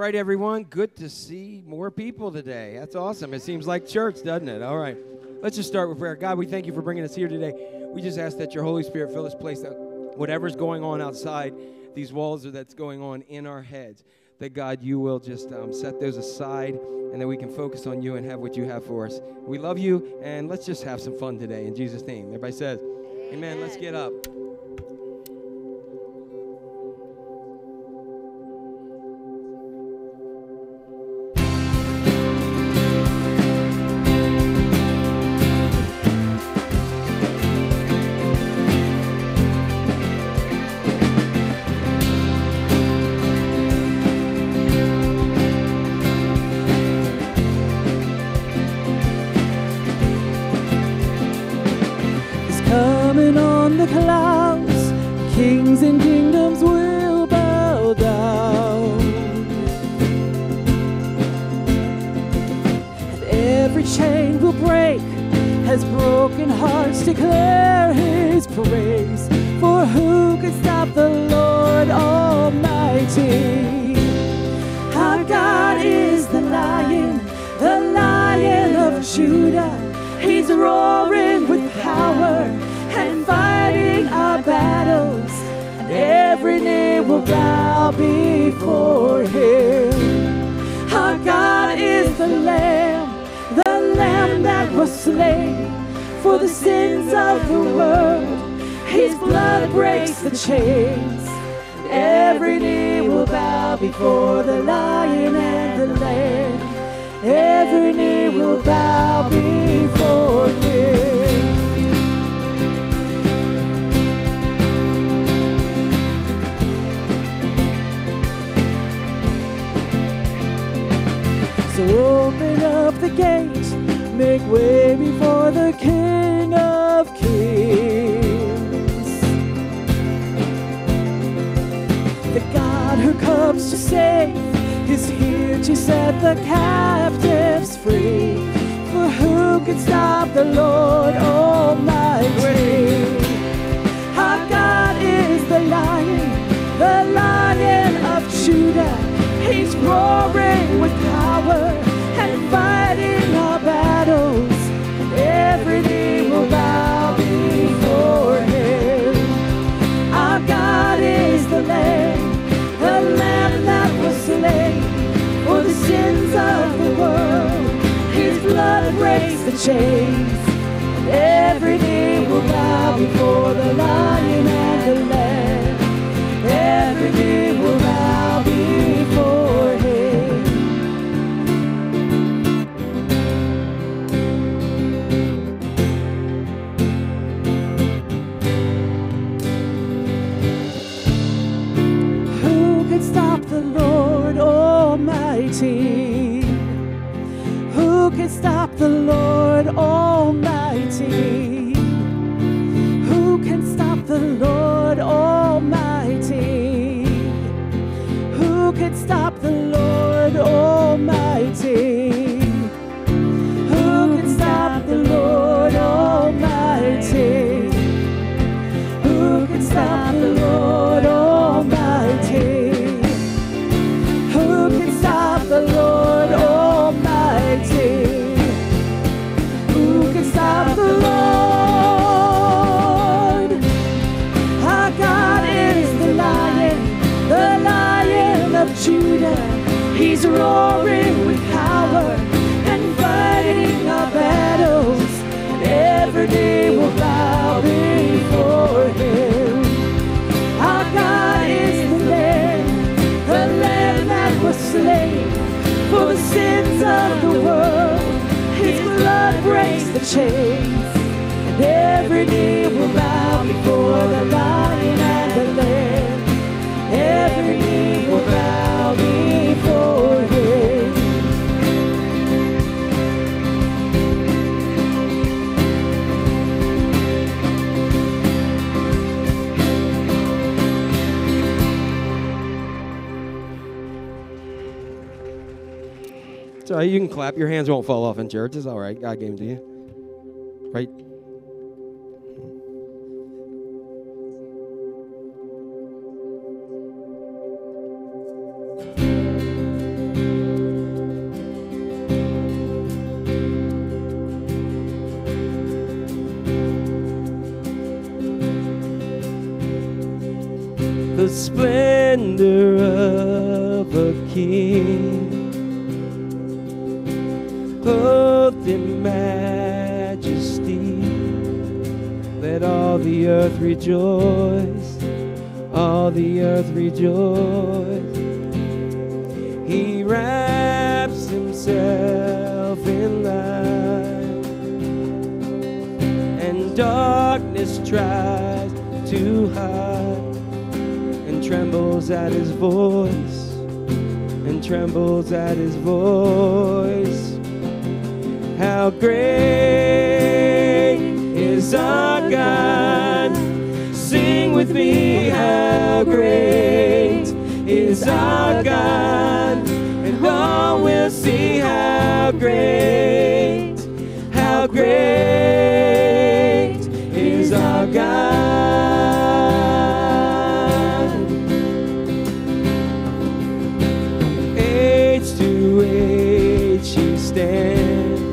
right, everyone. Good to see more people today. That's awesome. It seems like church, doesn't it? All right. Let's just start with prayer. God, we thank you for bringing us here today. We just ask that your Holy Spirit fill this place, that whatever's going on outside these walls or that's going on in our heads, that, God, you will just set those aside and that we can focus on you and have what you have for us. We love you, and let's just have some fun today. In Jesus' name. Everybody says, amen. Let's get up. Kings and kingdoms will bow down, and every chain will break as broken hearts declare his praise. For who can stop the Lord Almighty? Our God is the Lion of Judah. He's roaring with power and fighting our battles, and every knee will bow before him. Our God is the Lamb that was slain for the sins of the world. His blood breaks the chains, and every knee will bow before the Lion and the Lamb. Every knee will bow before him. So open up the gate, make way before the King of Kings. The God who comes to save is here to set the captives free. For who can stop the Lord Almighty? Our God is the Lion of Judah. He's roaring with power and fighting our battles. Every knee will bow before him. Our God is the Lamb that was slain for the sins of the world. His blood breaks the chains, and every knee will bow before the Lion and the Lamb. Every knee will bow before him. Who can stop the Lord Almighty? Who can stop the Lord Almighty? Who can stop the Lord Almighty? Who can stop the Lord Almighty? Who can stop the Lord Almighty? Who can stop the Lord Almighty? Who can stop the Lord Almighty? Who can stop the Lord? Our God is the Lion of Judah. He's roaring with power and fighting our battles, and every knee will bow before him. Our God is the Lamb that was slain for the sins of the world. His blood breaks the chains, and every knee will bow before the Lion and the Lamb. Every knee will bow before him. It's all right. You can clap. Your hands won't fall off in church. It's all right. God gave them to you. Right? splendor of a king, clothed in majesty. Let all the earth rejoice, all the earth rejoice. He wraps himself in light, and darkness tries to hide, and trembles at his voice, and trembles at his voice. How great is our God? Sing with me, how great is our God? And all will see how great is our God. Age to age he stands,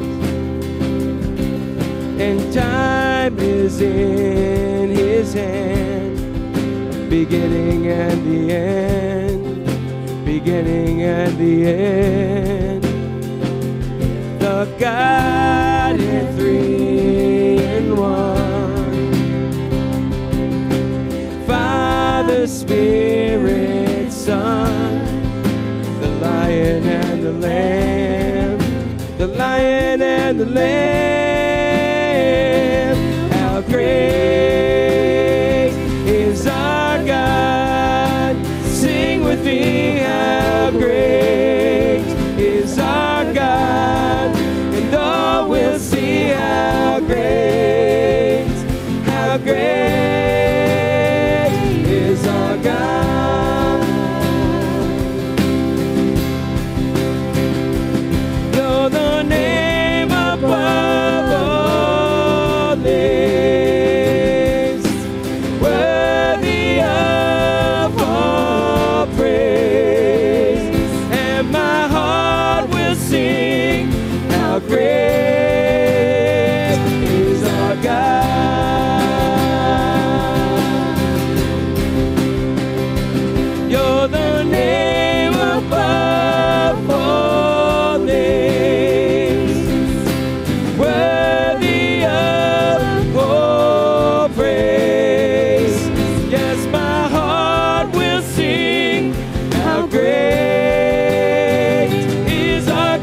and time is in his hand, beginning and the end, beginning and the end. The God in 3 in 1, Father, Spirit, Son, the Lion and the Lamb, the Lion and the Lamb. How great is our God? Sing with me, how great is our God? And all will see how great is our God. You're the name above all names, worthy of all praise, and my heart will sing how great is our God. You're the name above all names, worthy of all praise. Yes, my heart will sing how great is our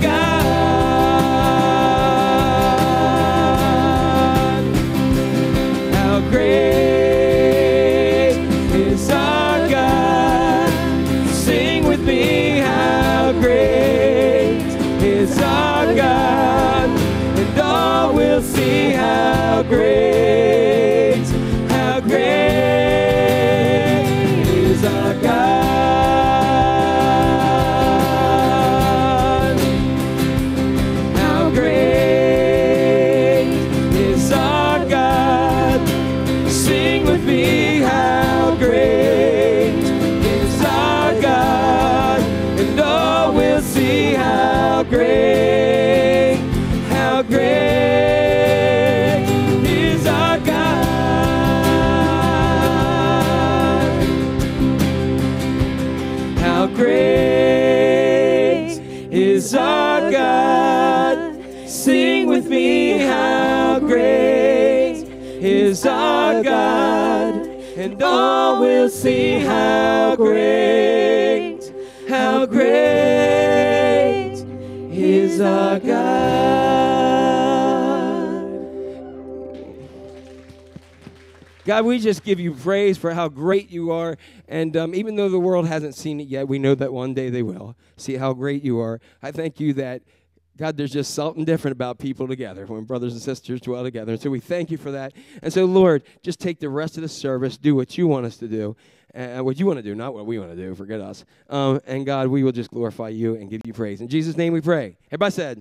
God. How great is our God? Sing with me, how great is our God? And all will see how great is our God. How great is our God? Sing with me, how great is our God? And all will see how great is our God. How great is our God? Sing with me, how great is our God? And all will see how great is our God. God, we just give you praise for how great you are. And even though the world hasn't seen it yet, we know that one day they will see how great you are. I thank you that, God, there's just something different about people together when brothers and sisters dwell together. And so we thank you for that. And so, Lord, just take the rest of the service, do what you want us to do, what you want to do, not what we want to do. Forget us. And, God, we will just glorify you and give you praise. In Jesus' name we pray. Everybody said.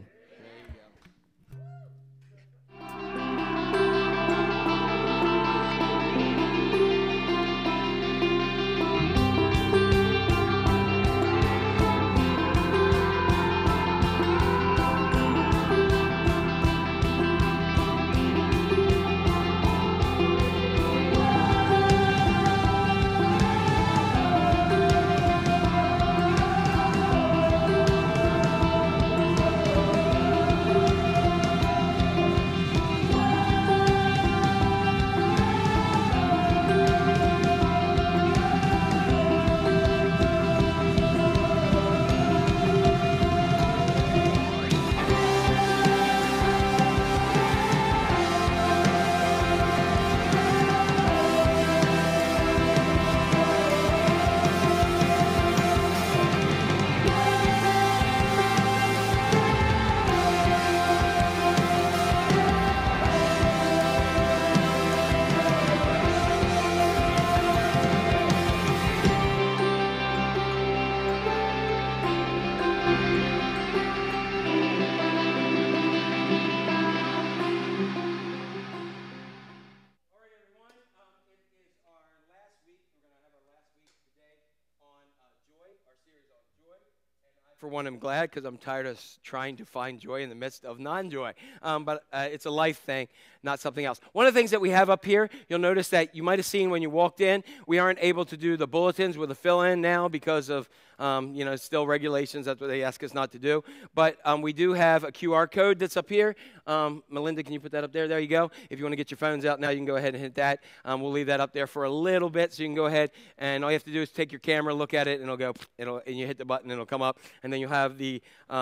series on joy. And I, for one, am glad because I'm tired of trying to find joy in the midst of non-joy. But it's a life thing, not something else. One of the things that we have up here, you'll notice that you might have seen when you walked in, we aren't able to do the bulletins with a fill-in now because of still regulations. That's what they ask us not to do. But we do have a QR code that's up here. Melinda, can you put that up there? There you go. If you want to get your phones out now, you can go ahead and hit that. We'll leave that up there for a little bit, so you can go ahead, and all you have to do is take your camera, look at it, and and you hit the button, and it'll come up, and then you'll have the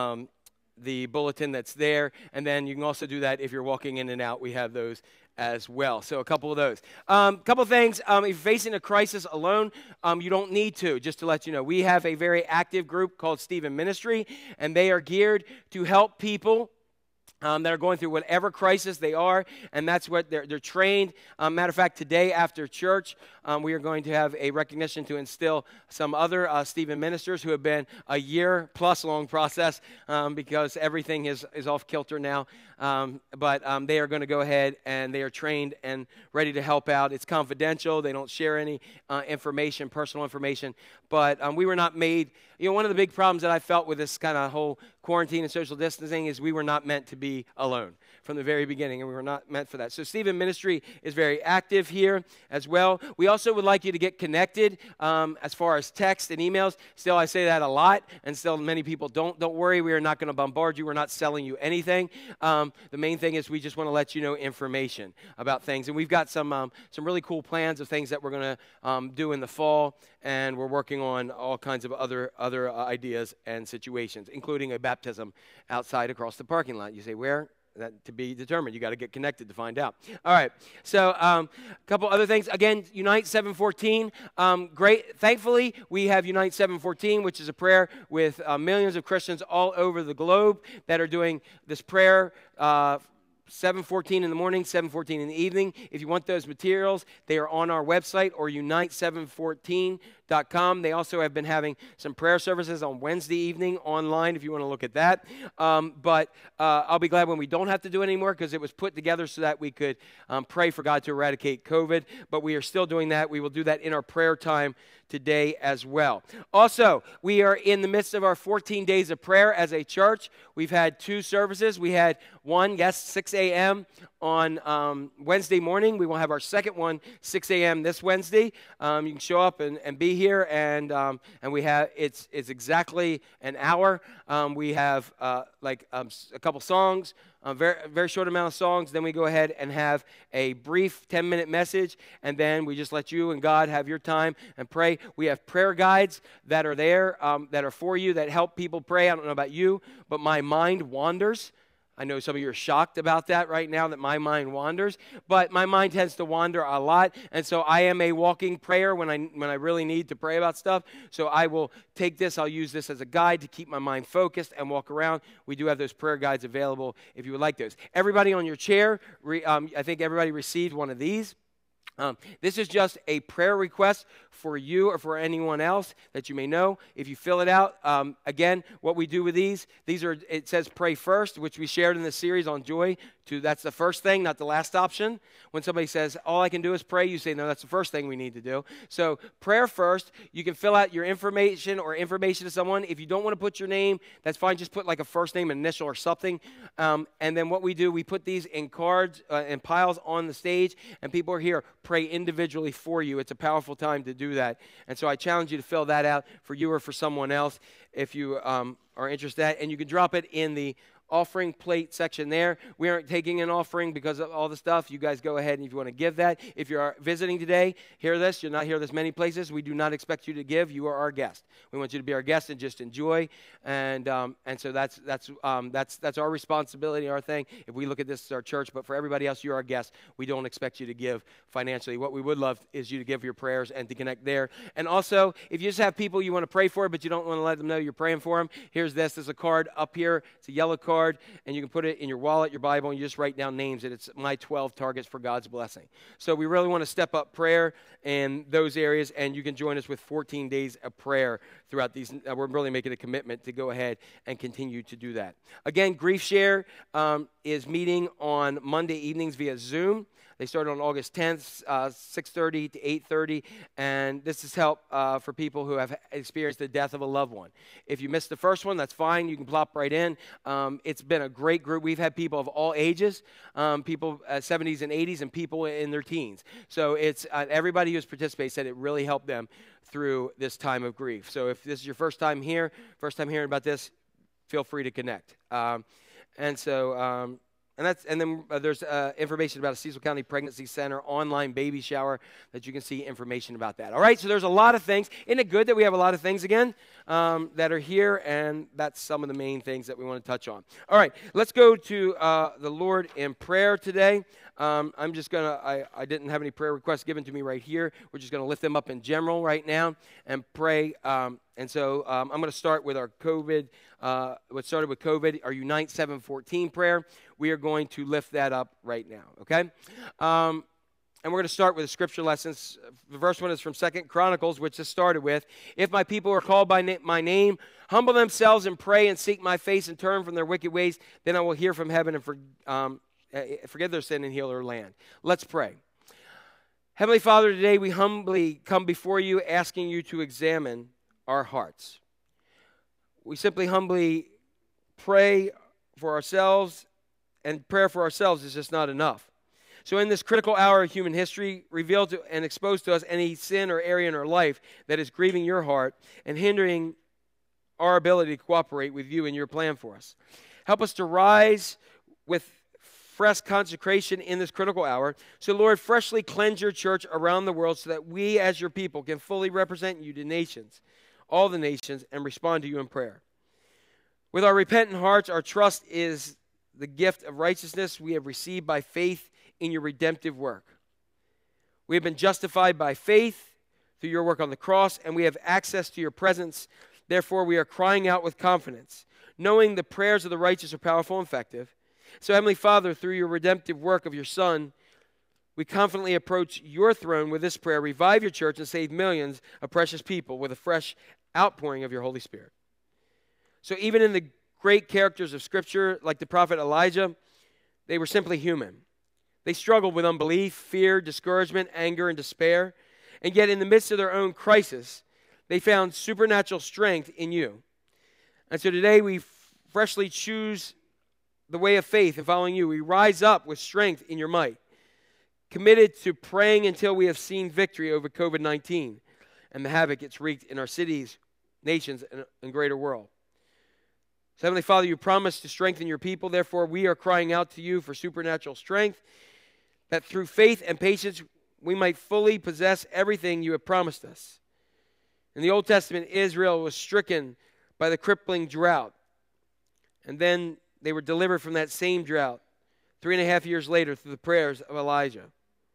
bulletin that's there, and then you can also do that if you're walking in and out. We have those as well. So a couple of those. Couple of things. If you're facing a crisis alone, you don't need to. Just to let you know, we have a very active group called Stephen Ministry, and they are geared to help people that are going through whatever crisis they are, and that's what they're trained. Matter of fact, today after church, we are going to have a recognition to instill some other Stephen ministers who have been a year-plus long process because everything is off kilter now. But they are going to go ahead, and they are trained and ready to help out. It's confidential. They don't share any information, personal information. But we were not made, one of the big problems that I felt with this kind of whole quarantine and social distancing is we were not meant to be alone from the very beginning, and we were not meant for that. So Stephen Ministry is very active here as well. We also would like you to get connected as far as text and emails. Still, I say that a lot, and still many people don't. Don't worry, we are not going to bombard you. We're not selling you anything. The main thing is we just want to let you know information about things, and we've got some really cool plans of things that we're going to do in the fall, and we're working on all kinds of other ideas and situations, including a baptism outside across the parking lot. You say, where? That to be determined. You got to get connected to find out. All right. So a couple other things. Again, Unite 714. Great. Thankfully, we have Unite 714, which is a prayer with millions of Christians all over the globe that are doing this prayer 7:14 in the morning, 7:14 in the evening. If you want those materials, they are on our website or unite714.com. They also have been having some prayer services on Wednesday evening online if you want to look at that. But I'll be glad when we don't have to do it anymore because it was put together so that we could pray for God to eradicate COVID. But we are still doing that. We will do that in our prayer time today as well. Also, we are in the midst of our 14 days of prayer as a church. We've had 2 services. We had one, 6 a.m. on Wednesday morning. We will have our second one, 6 a.m. this Wednesday. You can show up and be here, and we have it's exactly an hour. We have a couple songs. A very short amount of songs. Then we go ahead and have a brief 10-minute message, and then we just let you and God have your time and pray. We have prayer guides that are there that are for you that help people pray. I don't know about you, but my mind wanders. I know some of you are shocked about that right now, that my mind wanders, but my mind tends to wander a lot, and so I am a walking prayer when I really need to pray about stuff. So I will take this, I'll use this as a guide to keep my mind focused and walk around. We do have those prayer guides available if you would like those. Everybody on your chair, I think everybody received one of these. This is just a prayer request for you or for anyone else that you may know. If you fill it out, again, what we do with these are, it says pray first, which we shared in the series on joy. That's the first thing, not the last option. When somebody says, all I can do is pray, you say, no, that's the first thing we need to do. So prayer first. You can fill out your information or information to someone. If you don't want to put your name, that's fine. Just put like a first name, initial, or something. And then what we do, we put these in cards and piles on the stage, and people are here. Pray individually for you. It's a powerful time to do that. And so I challenge you to fill that out for you or for someone else if you are interested. And you can drop it in the offering plate section there. We aren't taking an offering because of all the stuff. You guys go ahead and if you want to give that. If you're visiting today, hear this. You'll not hear this many places. We do not expect you to give. You are our guest. We want you to be our guest and just enjoy. And so that's our responsibility, our thing. If we look at this as our church, but for everybody else, you're our guest. We don't expect you to give financially. What we would love is you to give your prayers and to connect there. And also, if you just have people you want to pray for, but you don't want to let them know you're praying for them, here's this. There's a card up here. It's a yellow card. And you can put it in your wallet, your Bible, and you just write down names, and it's my 12 targets for God's blessing. So we really want to step up prayer in those areas, and you can join us with 14 days of prayer throughout these. We're really making a commitment to go ahead and continue to do that. Again, Grief Share is meeting on Monday evenings via Zoom. They started on August 10th, 6:30 to 8:30, and this is help for people who have experienced the death of a loved one. If you missed the first one, that's fine. You can plop right in. It's been a great group. We've had people of all ages, people 70s and 80s, and people in their teens. So it's everybody who's participated said it really helped them through this time of grief. So if this is your first time here, first time hearing about this, feel free to connect. And then there's information about a Cecil County Pregnancy Center online baby shower that you can see information about that. All right, so there's a lot of things. Isn't it good that we have a lot of things again that are here? And that's some of the main things that we want to touch on. All right, let's go to the Lord in prayer today. I'm just going to, I didn't have any prayer requests given to me right here. We're just going to lift them up in general right now and pray. And so I'm going to start with our COVID, what started with COVID, our Unite 714 prayer. We are going to lift that up right now, okay? And we're going to start with the scripture lessons. The first one is from 2 Chronicles, which is started with, if my people are called by my name, humble themselves and pray and seek my face and turn from their wicked ways, then I will hear from heaven and forgive their sin and heal their land. Let's pray. Heavenly Father, today we humbly come before you asking you to examine our hearts. We simply humbly pray for ourselves, and prayer for ourselves is just not enough. So in this critical hour of human history, reveal to and expose to us any sin or area in our life that is grieving your heart and hindering our ability to cooperate with you and your plan for us. Help us to rise with fresh consecration in this critical hour. So, Lord, freshly cleanse your church around the world so that we as your people can fully represent you to nations, all the nations, and respond to you in prayer. With our repentant hearts, our trust is the gift of righteousness we have received by faith in your redemptive work. We have been justified by faith through your work on the cross, and we have access to your presence. Therefore, we are crying out with confidence, knowing the prayers of the righteous are powerful and effective. So, Heavenly Father, through your redemptive work of your Son, we confidently approach your throne with this prayer. Revive your church and save millions of precious people with a fresh outpouring of your Holy Spirit. So even in the great characters of Scripture, like the prophet Elijah, they were simply human. They struggled with unbelief, fear, discouragement, anger, and despair. And yet in the midst of their own crisis, they found supernatural strength in you. And so today we freshly choose the way of faith and following you. We rise up with strength in your might, committed to praying until we have seen victory over COVID-19 and the havoc it's wreaked in our cities, nations, and greater world. So, Heavenly Father, you promised to strengthen your people. Therefore, we are crying out to you for supernatural strength, that through faith and patience we might fully possess everything you have promised us. In the Old Testament, Israel was stricken by the crippling drought, and then they were delivered from that same drought 3.5 years later through the prayers of Elijah.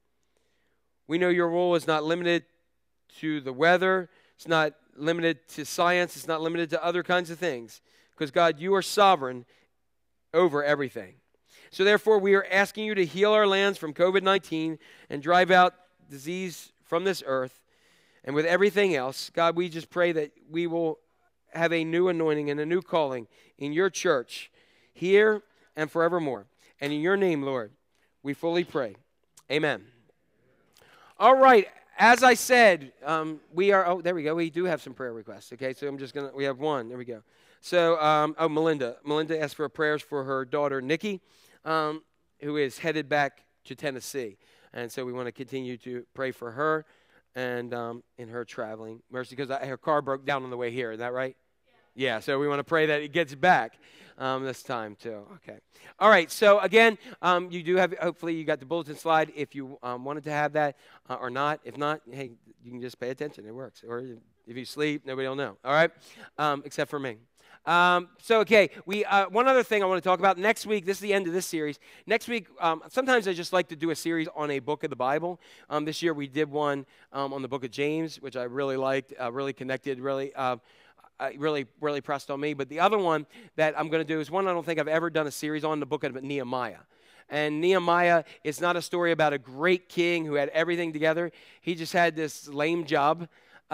We know your rule is not limited to the weather. It's not limited to science. It's not limited to other kinds of things. Because, God, you are sovereign over everything. So, therefore, we are asking you to heal our lands from COVID-19 and drive out disease from this earth. And with everything else, God, we just pray that we will have a new anointing and a new calling in your church here and forevermore. And in your name, Lord, we fully pray. Amen. All right. As I said, we are, oh, there we go. We do have some prayer requests. Okay, so I'm just going to, we have one. There we go. So, Melinda. Melinda asked for prayers for her daughter, Nikki, who is headed back to Tennessee. And so we want to continue to pray for her and in her traveling mercy, because her car broke down on the way here. Is that right? Yeah, so we want to pray that it gets back this time too. Okay. All right, so again, you do have, hopefully you got the bulletin slide if you wanted to have that or not. If not, hey, you can just pay attention. It works. Or if you sleep, nobody will know. All right? Except for me. So, okay, one other thing I want to talk about. Next week, this is the end of this series. Next week, sometimes I just like to do a series on a book of the Bible. This year we did one on the book of James, which I really liked, really connected, really pressed on me. But the other one that I'm going to do is one I don't think I've ever done a series on, the book of Nehemiah. And Nehemiah is not a story about a great king who had everything together. He just had this lame job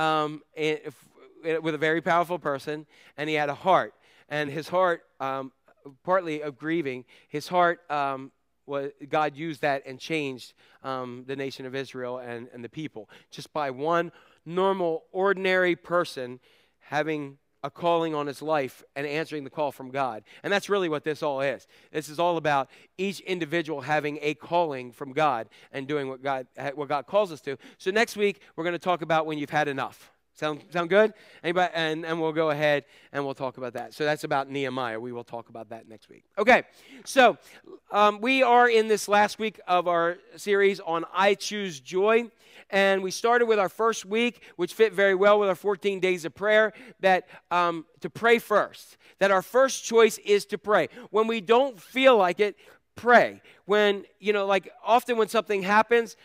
with a very powerful person, and he had a heart. And his heart, partly of grieving, his heart God used that and changed the nation of Israel and the people, just by one normal, ordinary person having a calling on his life and answering the call from God. And that's really what this all is. This is all about each individual having a calling from God and doing what God calls us to. So next week, we're going to talk about when you've had enough. Sound good? Anybody? And we'll go ahead and we'll talk about that. So that's about Nehemiah. We will talk about that next week. Okay, so we are in this last week of our series on I Choose Joy. And we started with our first week, which fit very well with our 14 days of prayer, that to pray first. That our first choice is to pray. When we don't feel like it, pray. When, like often when something happens,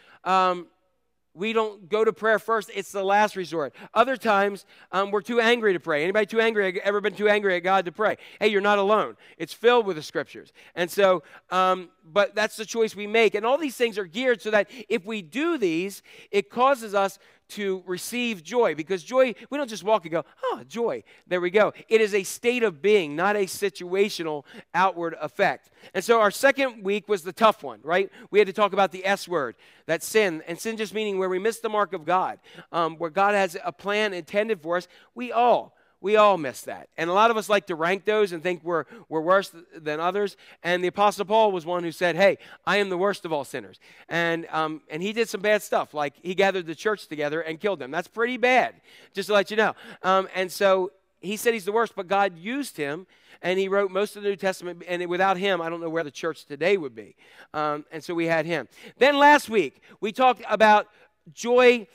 we don't go to prayer first. It's the last resort. Other times, we're too angry to pray. Anybody too angry? Ever been too angry at God to pray? Hey, you're not alone. It's filled with the Scriptures. And so, but that's the choice we make. And all these things are geared so that if we do these, it causes us to receive joy. Because joy, we don't just walk and go, oh, joy. There we go. It is a state of being, not a situational outward effect. And so our second week was the tough one, right? We had to talk about the S word, that sin. And sin just meaning where we miss the mark of God, where God has a plan intended for us. We all miss that. And a lot of us like to rank those and think we're worse than others. And the Apostle Paul was one who said, hey, I am the worst of all sinners. And he did some bad stuff, like he gathered the church together and killed them. That's pretty bad, just to let you know. And so he said he's the worst, but God used him, and he wrote most of the New Testament. And without him, I don't know where the church today would be. And so we had him. Then last week, we talked about joy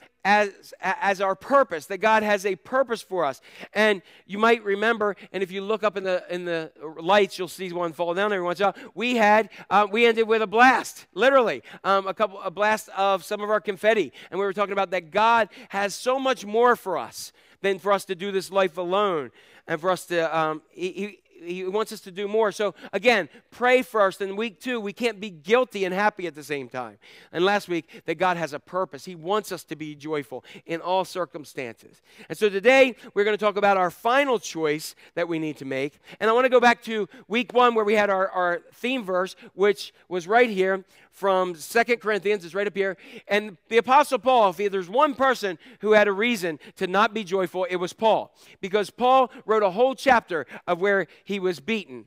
as our purpose, that God has a purpose for us. And you might remember, and if you look up in the lights, you'll see one fall down every once in a while. We ended with a blast, literally, a blast of some of our confetti. And we were talking about that God has so much more for us than for us to do this life alone, and for us to He wants us to do more. So again, pray first. And week 2, we can't be guilty and happy at the same time. And last week, that God has a purpose. He wants us to be joyful in all circumstances. And so today, we're going to talk about our final choice that we need to make. And I want to go back to week 1 where we had our theme verse, which was right here from 2 Corinthians. It's right up here. And the Apostle Paul, if there's one person who had a reason to not be joyful, it was Paul. Because Paul wrote a whole chapter of where he was beaten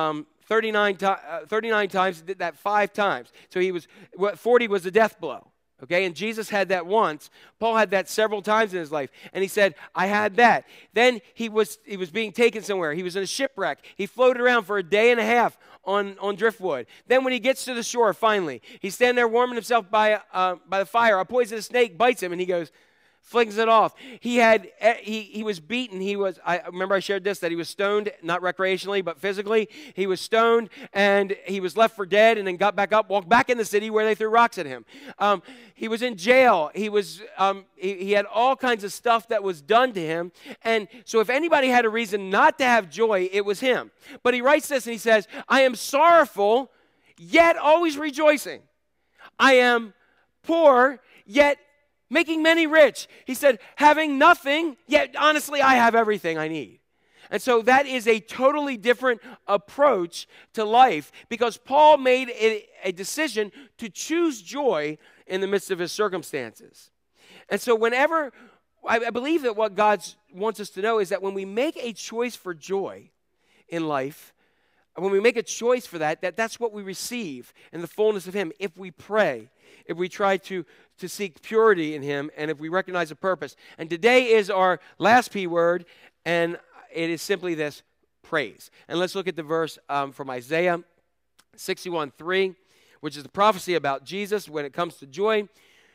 39 times, did that 5 times. So 40 was the death blow. Okay, and Jesus had that once. Paul had that several times in his life. And he said, I had that. Then he was being taken somewhere. He was in a shipwreck. He floated around for a day and a half on driftwood. Then when he gets to the shore, finally, he's standing there warming himself by the fire. A poisonous snake bites him, and he goes, flings it off. He was beaten. I remember I shared this, that he was stoned, not recreationally, but physically. He was stoned, and he was left for dead, and then got back up, walked back in the city where they threw rocks at him. He was in jail. He had all kinds of stuff that was done to him. And so if anybody had a reason not to have joy, it was him. But he writes this, and he says, I am sorrowful, yet always rejoicing. I am poor, yet making many rich. He said, having nothing, yet honestly, I have everything I need. And so that is a totally different approach to life, because Paul made a decision to choose joy in the midst of his circumstances. And so whenever, I believe that what God wants us to know is that when we make a choice for joy in life, when we make a choice for that's what we receive in the fullness of Him. If we pray, if we try to seek purity in Him, and if we recognize a purpose. And today is our last P word, and it is simply this: praise. And let's look at the verse from Isaiah 61:3, which is the prophecy about Jesus when it comes to joy.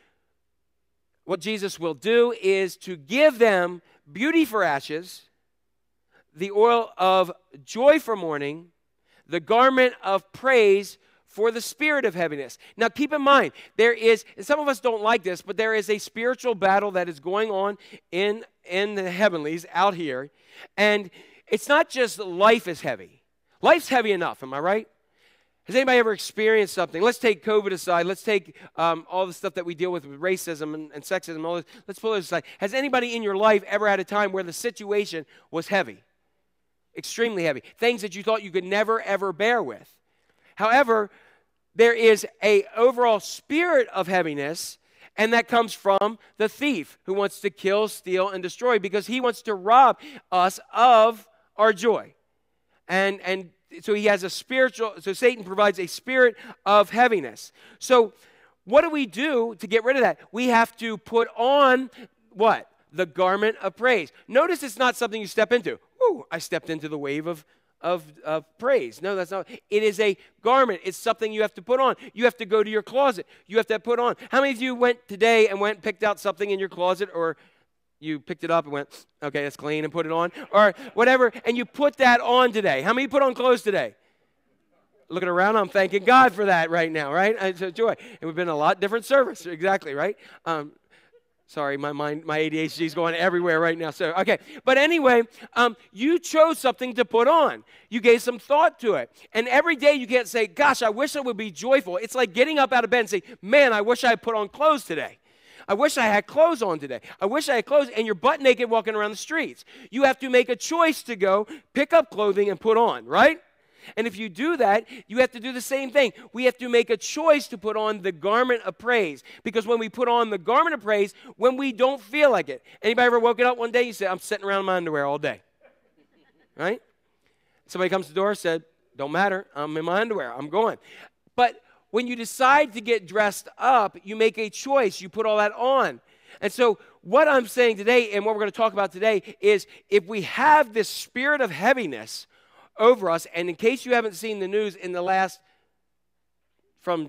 What Jesus will do is to give them beauty for ashes, the oil of joy for mourning, the garment of praise for the spirit of heaviness. Now keep in mind, there is, and some of us don't like this, but there is a spiritual battle that is going on in the heavenlies out here. And it's not just life is heavy. Life's heavy enough, am I right? Has anybody ever experienced something? Let's take COVID aside. Let's take all the stuff that we deal with racism and sexism and all this. Let's pull this aside. Has anybody in your life ever had a time where the situation was heavy? Extremely heavy. Things that you thought you could never, ever bear with. However, there is a overall spirit of heaviness, and that comes from the thief who wants to kill, steal, and destroy because he wants to rob us of our joy. And so he has so Satan provides a spirit of heaviness. So what do we do to get rid of that? We have to put on what? The garment of praise. Notice it's not something you step into. Ooh, I stepped into the wave of praise. No, that's not. It is a garment. It's something you have to put on. You have to go to your closet. You have to put on. How many of you went today and picked out something in your closet, or you picked it up and went, okay, that's clean, and put it on, or whatever, and you put that on today? How many put on clothes today? Looking around, I'm thanking God for that right now, right? It's a joy. It would have been a lot different service, exactly, right? Sorry, my ADHD is going everywhere right now. So, okay. But anyway, you chose something to put on. You gave some thought to it. And every day you can't say, gosh, I wish I would be joyful. It's like getting up out of bed and saying, man, I wish I had put on clothes today. I wish I had clothes on today. I wish I had clothes. And you're butt naked walking around the streets. You have to make a choice to go pick up clothing and put on, right? And if you do that, you have to do the same thing. We have to make a choice to put on the garment of praise. Because when we put on the garment of praise, when we don't feel like it. Anybody ever woken up one day, you said, I'm sitting around in my underwear all day. Right? Somebody comes to the door and said, don't matter, I'm in my underwear, I'm going. But when you decide to get dressed up, you make a choice. You put all that on. And so what I'm saying today and what we're going to talk about today is if we have this spirit of heaviness over us, and in case you haven't seen the news in the last from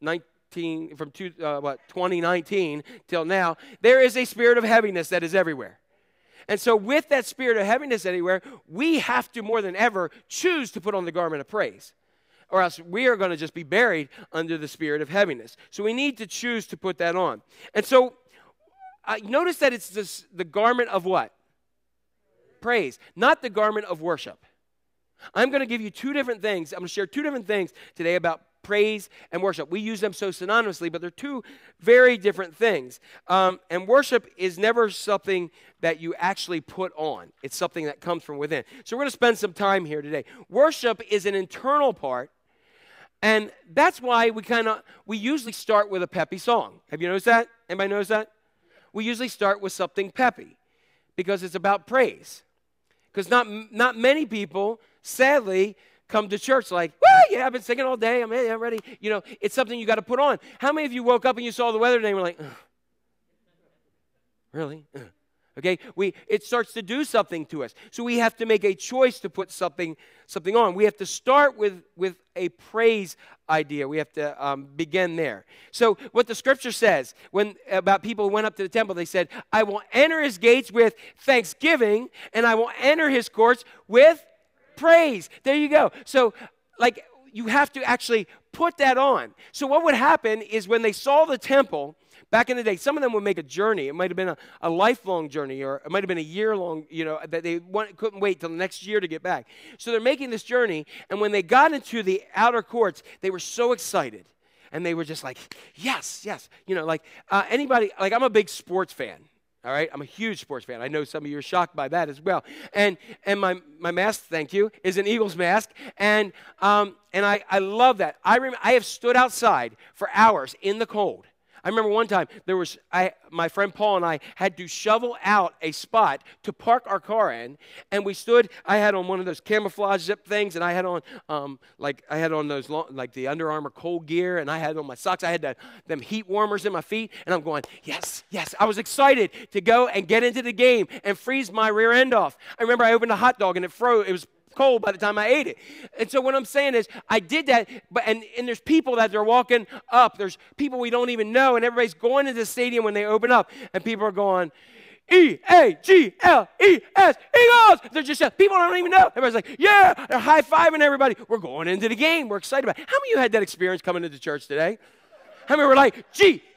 2019 till now, there is a spirit of heaviness that is everywhere. And so with that spirit of heaviness everywhere, we have to more than ever choose to put on the garment of praise, or else we are going to just be buried under the spirit of heaviness. So we need to choose to put that on. And so notice that it's the garment of what? Praise, not the garment of worship. I'm going to give you two different things. I'm going to share two different things today about praise and worship. We use them so synonymously, but they're two very different things. And worship is never something that you actually put on. It's something that comes from within. So we're going to spend some time here today. Worship is an internal part, and that's why we usually start with a peppy song. Have you noticed that? Anybody notice that? We usually start with something peppy because it's about praise. Because not many people, sadly, come to church like, well, yeah, I've been singing all day. I'm ready. You know, it's something you got to put on. How many of you woke up and you saw the weather today and were like, ugh. Really? Ugh. Okay, it starts to do something to us. So we have to make a choice to put something on. We have to start with a praise idea. We have to begin there. So what the scripture says about people who went up to the temple, they said, I will enter his gates with thanksgiving, and I will enter his courts with praise. There you go. So you have to actually put that on. So what would happen is when they saw the temple, back in the day, some of them would make a journey. It might have been a lifelong journey, or it might have been a year-long, that they couldn't wait till the next year to get back. So they're making this journey, and when they got into the outer courts, they were so excited. And they were just like, yes, yes. Anybody, I'm a big sports fan. All right, I'm a huge sports fan. I know some of you are shocked by that as well. And my mask, thank you, is an Eagles mask, and I love that. I have stood outside for hours in the cold. I remember one time my friend Paul and I had to shovel out a spot to park our car in, and we stood. I had on one of those camouflage zip things, and I had on those the Under Armour cold gear, and I had on my socks. I had them heat warmers in my feet, and I'm going, yes, yes. I was excited to go and get into the game and freeze my rear end off. I remember I opened a hot dog and it froze. It was cold by the time I ate it. And so what I'm saying is I did that, but and there's people that they're walking up. There's people we don't even know, and everybody's going to the stadium when they open up, and people are going, E-A-G-L-E-S, Eagles! They're just, people don't even know. Everybody's like, yeah, they're high-fiving everybody. We're going into the game. We're excited about it. How many of you had that experience coming into church today? How many were like,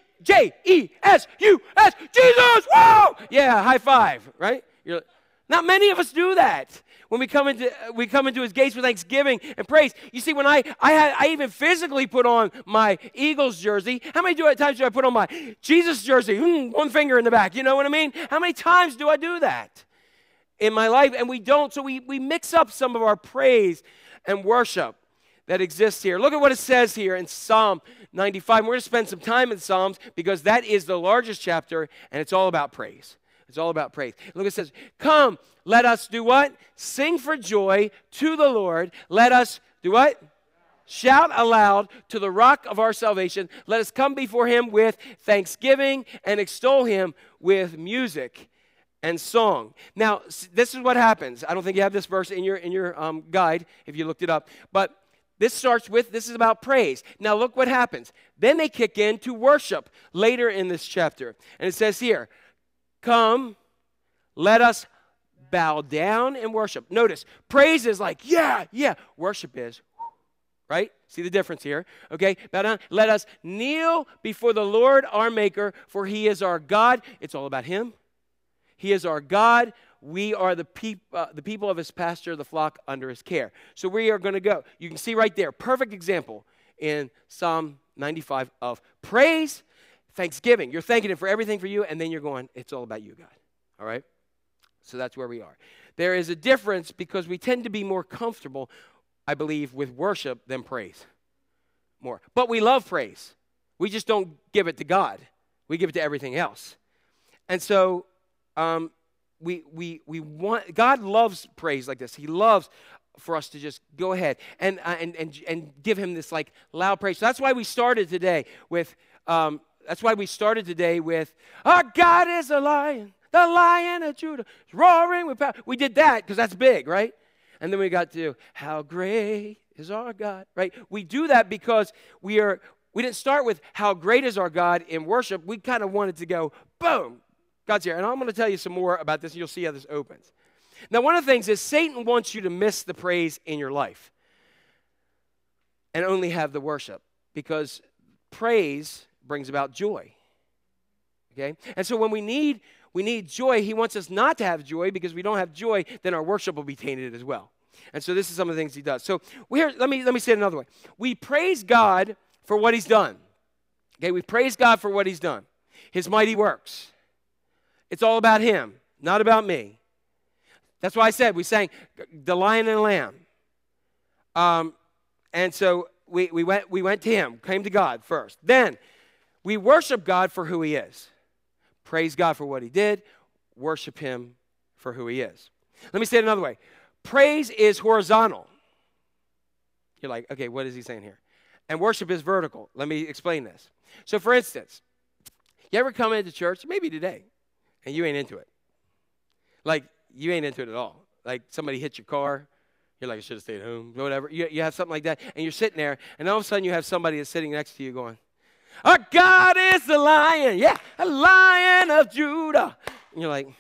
G-J-E-S-U-S, Jesus, whoa! Yeah, high five, right? Not many of us do that. When we come into his gates with thanksgiving and praise. You see, when I even physically put on my Eagles jersey. How many times do I put on my Jesus jersey? One finger in the back. You know what I mean? How many times do I do that in my life? And we don't. So we mix up some of our praise and worship. that exists here. Look at what it says here in Psalm 95. We're going to spend some time in Psalms because that is the largest chapter, and it's all about praise. It's all about praise. Look, it says, come, let us do what? Sing for joy to the Lord. Let us do what? Shout aloud to the rock of our salvation. Let us come before him with thanksgiving and extol him with music and song. Now, this is what happens. I don't think you have this verse in your guide if you looked it up. But this is about praise. Now, look what happens. Then they kick in to worship later in this chapter. And it says here, come, let us bow down and worship. Notice, praise is like, yeah. Worship is, right? See the difference here? Okay, bow down. Let us kneel before the Lord our Maker, for he is our God. It's all about him. He is our God. We are the people of his pasture, the flock under his care. So we are going to go. You can see right there, perfect example in Psalm 95 of praise, thanksgiving. You're thanking him for everything for you, and then you're going, it's all about you, God. All right? So that's where we are. There is a difference because we tend to be more comfortable, I believe, with worship than praise. More. But we love praise. We just don't give it to God. We give it to everything else. And so we want, God loves praise like this. He loves for us to just go ahead and give him this like loud praise. So that's why we started today with our God is a lion, the Lion of Judah, roaring with power. We did that because that's big, right? And then we got to how great is our God, right? We do that because we didn't start with how great is our God in worship. We kind of wanted to go, boom, God's here. And I'm going to tell you some more about this, and you'll see how this opens. Now, one of the things is Satan wants you to miss the praise in your life and only have the worship because praise brings about joy, okay? And so when we need joy, he wants us not to have joy because we don't have joy, then our worship will be tainted as well. And so this is some of the things he does. So let me say it another way. We praise God for what he's done, okay? We praise God for what he's done, his mighty works. It's all about him, not about me. That's why I said we sang the Lion and Lamb. And so we went to him, came to God first. Then we worship God for who he is. Praise God for what he did. Worship him for who he is. Let me say it another way. Praise is horizontal. You're like, okay, what is he saying here? And worship is vertical. Let me explain this. So for instance, you ever come into church, maybe today, and you ain't into it. Like, you ain't into it at all. Like, somebody hit your car. You're like, I should have stayed home, whatever. You have something like that, and you're sitting there, and all of a sudden you have somebody that's sitting next to you going, our God is the Lion. Yeah, a Lion of Judah. And you're like,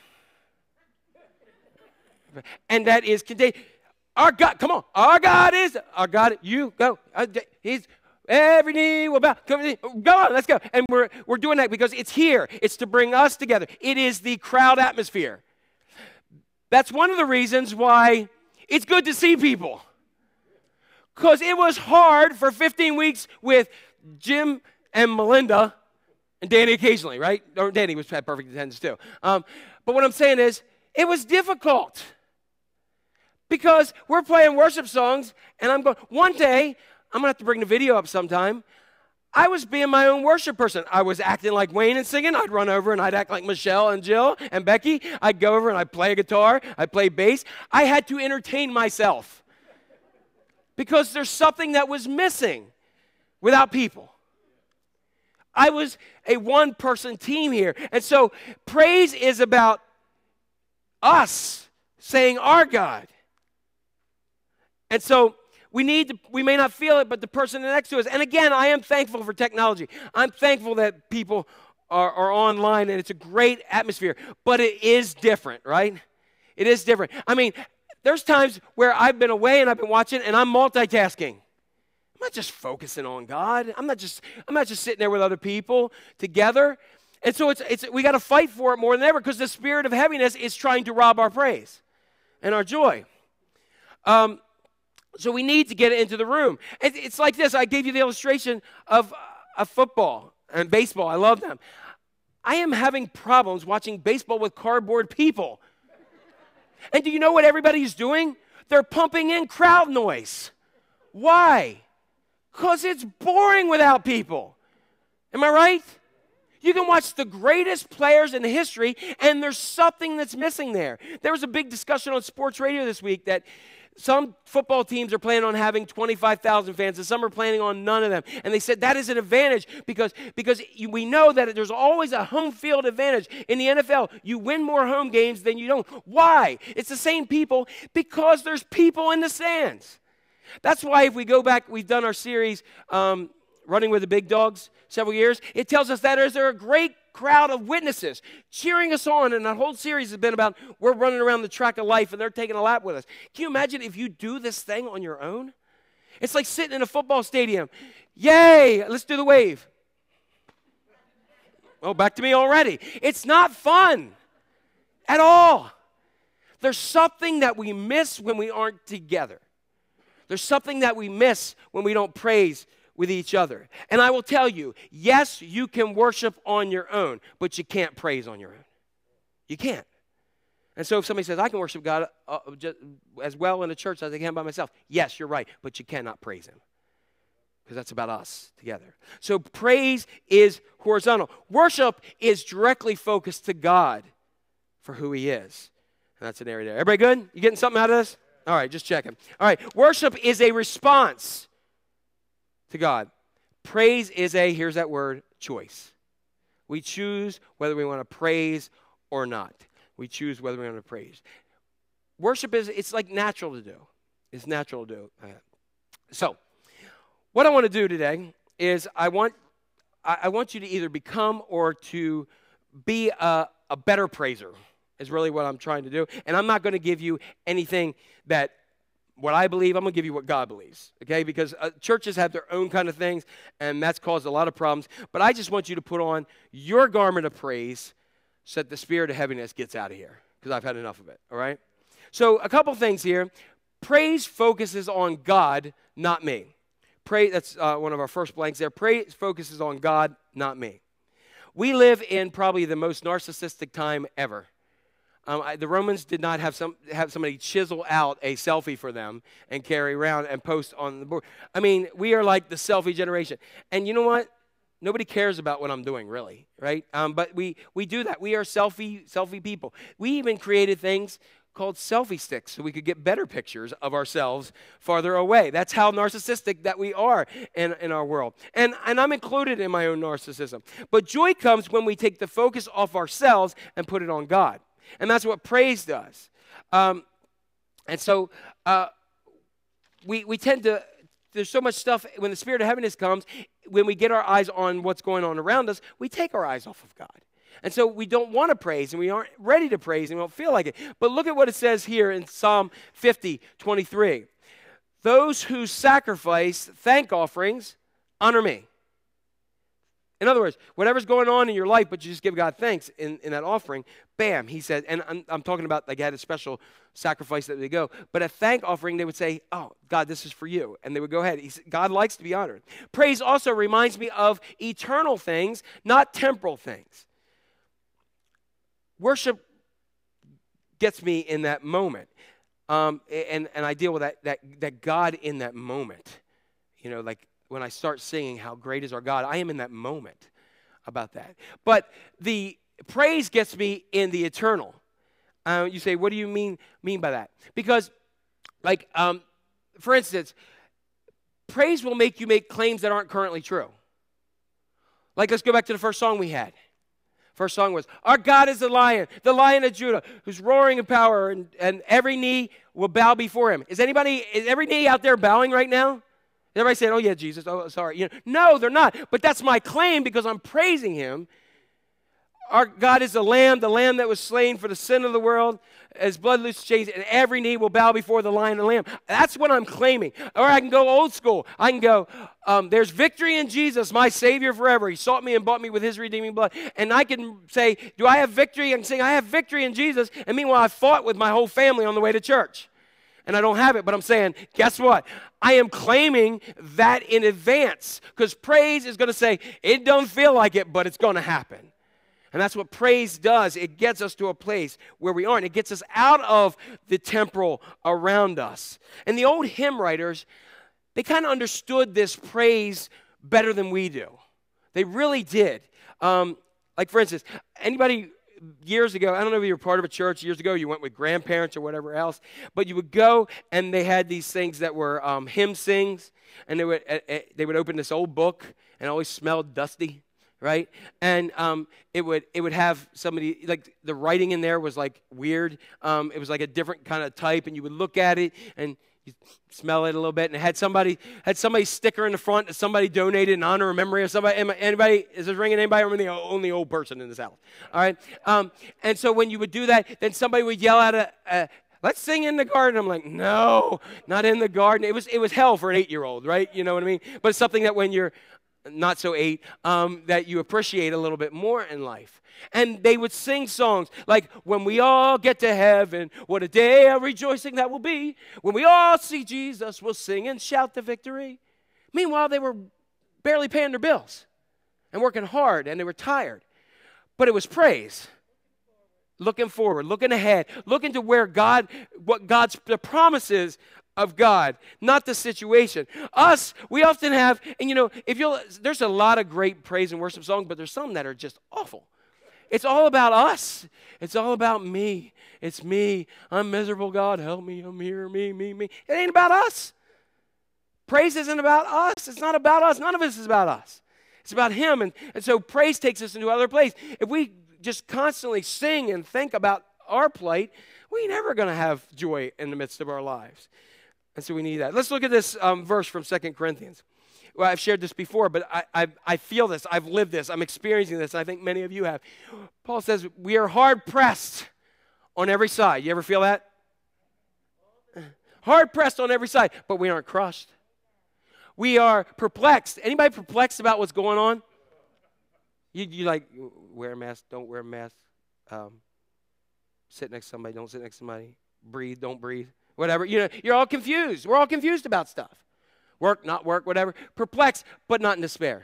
and that is contained. Our God, come on. Our God, you go. He's every knee will bow. Go on, let's go. And we're doing that because it's here. It's to bring us together. It is the crowd atmosphere. That's one of the reasons why it's good to see people. Because it was hard for 15 weeks with Jim and Melinda and Danny occasionally, right? Or Danny had perfect attendance too. But what I'm saying is, it was difficult. Because we're playing worship songs, and I'm going, one day, I'm going to have to bring the video up sometime. I was being my own worship person. I was acting like Wayne and singing. I'd run over and I'd act like Michelle and Jill and Becky. I'd go over and I'd play a guitar. I'd play bass. I had to entertain myself because there's something that was missing without people. I was a one-person team here. And so praise is about us saying our God. And so we may not feel it, but the person next to us. And again, I am thankful for technology. I'm thankful that people are online and it's a great atmosphere. But it is different, right? It is different. I mean, there's times where I've been away and I've been watching and I'm multitasking. I'm not just focusing on God. I'm not just sitting there with other people together. And so we got to fight for it more than ever because the spirit of heaviness is trying to rob our praise and our joy. So we need to get it into the room. It's like this. I gave you the illustration of football and baseball. I love them. I am having problems watching baseball with cardboard people. And do you know what everybody's doing? They're pumping in crowd noise. Why? Because it's boring without people. Am I right? You can watch the greatest players in history, and there's something that's missing there. There was a big discussion on sports radio this week that some football teams are planning on having 25,000 fans, and some are planning on none of them. And they said that is an advantage because we know that there's always a home field advantage. In the NFL, you win more home games than you don't. Why? It's the same people, because there's people in the stands. That's why if we go back, we've done our series, Running with the Big Dogs, several years. It tells us that there are a great crowd of witnesses cheering us on, and that whole series has been about we're running around the track of life and they're taking a lap with us. Can you imagine if you do this thing on your own? It's like sitting in a football stadium. Yay, let's do the wave. Oh, back to me already. It's not fun at all. There's something that we miss when we aren't together. There's something that we miss when we don't praise with each other. And I will tell you, yes, you can worship on your own, but you can't praise on your own. You can't. And so if somebody says, I can worship God just as well in a church as I can by myself, yes, you're right, but you cannot praise him, because that's about us together. So praise is horizontal. Worship is directly focused to God for who he is. And that's an area there. Everybody good? You getting something out of this? All right, just checking. All right, worship is a response to God. Praise is here's that word, choice. We choose whether we want to praise or not. We choose whether we want to praise. Worship it's like natural to do. It's natural to do. So, what I want to do today is I want you to either become or to be a better praiser is really what I'm trying to do. And I'm not going to give you anything that what I believe. I'm going to give you what God believes, okay? Because churches have their own kind of things, and that's caused a lot of problems. But I just want you to put on your garment of praise so that the spirit of heaviness gets out of here, because I've had enough of it, all right? So a couple things here. Praise focuses on God, not me. That's one of our first blanks there. Praise focuses on God, not me. We live in probably the most narcissistic time ever. The Romans did not have somebody chisel out a selfie for them and carry around and post on the board. I mean, we are like the selfie generation. And you know what? Nobody cares about what I'm doing, really, right? But we do that. We are selfie people. We even created things called selfie sticks so we could get better pictures of ourselves farther away. That's how narcissistic that we are in our world. And I'm included in my own narcissism. But joy comes when we take the focus off ourselves and put it on God. And that's what praise does. And so we tend to, there's so much stuff, when the spirit of heaviness comes, when we get our eyes on what's going on around us, we take our eyes off of God. And so we don't want to praise, and we aren't ready to praise, and we don't feel like it. But look at what it says here in Psalm 50:23. Those who sacrifice thank offerings honor me. In other words, whatever's going on in your life, but you just give God thanks in that offering, bam, he said, and I'm talking about like had a special sacrifice that they go, but a thank offering, they would say, oh, God, this is for you. And they would go ahead. God likes to be honored. Praise also reminds me of eternal things, not temporal things. Worship gets me in that moment. And I deal with that God in that moment. You know, like, when I start singing how great is our God, I am in that moment about that. But the praise gets me in the eternal. You say, what do you mean by that? Because, like, for instance, praise will make you make claims that aren't currently true. Like, let's go back to the first song we had. First song was, our God is the Lion of Judah, who's roaring in power, and every knee will bow before him. Is every knee out there bowing right now? Everybody saying, oh, yeah, Jesus, oh, sorry. You know, no, they're not. But that's my claim because I'm praising him. Our God is the Lamb that was slain for the sin of the world. His blood loose chains, and every knee will bow before the Lion and the Lamb. That's what I'm claiming. Or I can go old school. I can go, there's victory in Jesus, my Savior forever. He sought me and bought me with his redeeming blood. And I can say, do I have victory? I can sing, I have victory in Jesus. And meanwhile, I fought with my whole family on the way to church. And I don't have it, but I'm saying, guess what? I am claiming that in advance, because praise is going to say, it don't feel like it, but it's going to happen. And that's what praise does. It gets us to a place where we aren't. It gets us out of the temporal around us. And the old hymn writers, they kind of understood this praise better than we do. They really did. Like, for instance, anybody years ago, I don't know if you were part of a church years ago, you went with grandparents or whatever else, but you would go and they had these things that were hymn sings, and they would open this old book, and it always smelled dusty, right? And it would have somebody, like the writing in there was like weird. It was like a different kind of type, and you would look at it, and you smell it a little bit, and it had somebody sticker in the front that somebody donated in honor or memory of somebody. Anybody, is this ringing anybody? I'm the only old person in this house. All right. And so when you would do that, then somebody would yell out, let's sing in the garden. I'm like, no, not in the garden. It was hell for an 8-year-old, right? You know what I mean? But it's something that when you're not so 8, that you appreciate a little bit more in life. And they would sing songs like, when we all get to heaven, what a day of rejoicing that will be. When we all see Jesus, we'll sing and shout the victory. Meanwhile, they were barely paying their bills and working hard, and they were tired. But it was praise. Looking forward, looking ahead, looking to where the promises of God, not the situation. Us, we often have, and there's a lot of great praise and worship songs, but there's some that are just awful. It's all about us. It's all about me. It's me. I'm miserable, God, help me. I'm here, me. It ain't about us. Praise isn't about us. It's not about us. None of this is about us. It's about Him. And so praise takes us into another place. If we just constantly sing and think about our plight, we ain't never going to have joy in the midst of our lives. And so we need that. Let's look at this verse from 2 Corinthians. Well, I've shared this before, but I feel this. I've lived this. I'm experiencing this. I think many of you have. Paul says, we are hard pressed on every side. You ever feel that? Hard pressed on every side, but we aren't crushed. We are perplexed. Anybody perplexed about what's going on? You like, wear a mask, don't wear a mask. Sit next to somebody, don't sit next to somebody. Breathe, don't breathe. Whatever. You're all confused. We're all confused about stuff. Work, not work, whatever. Perplexed, but not in despair.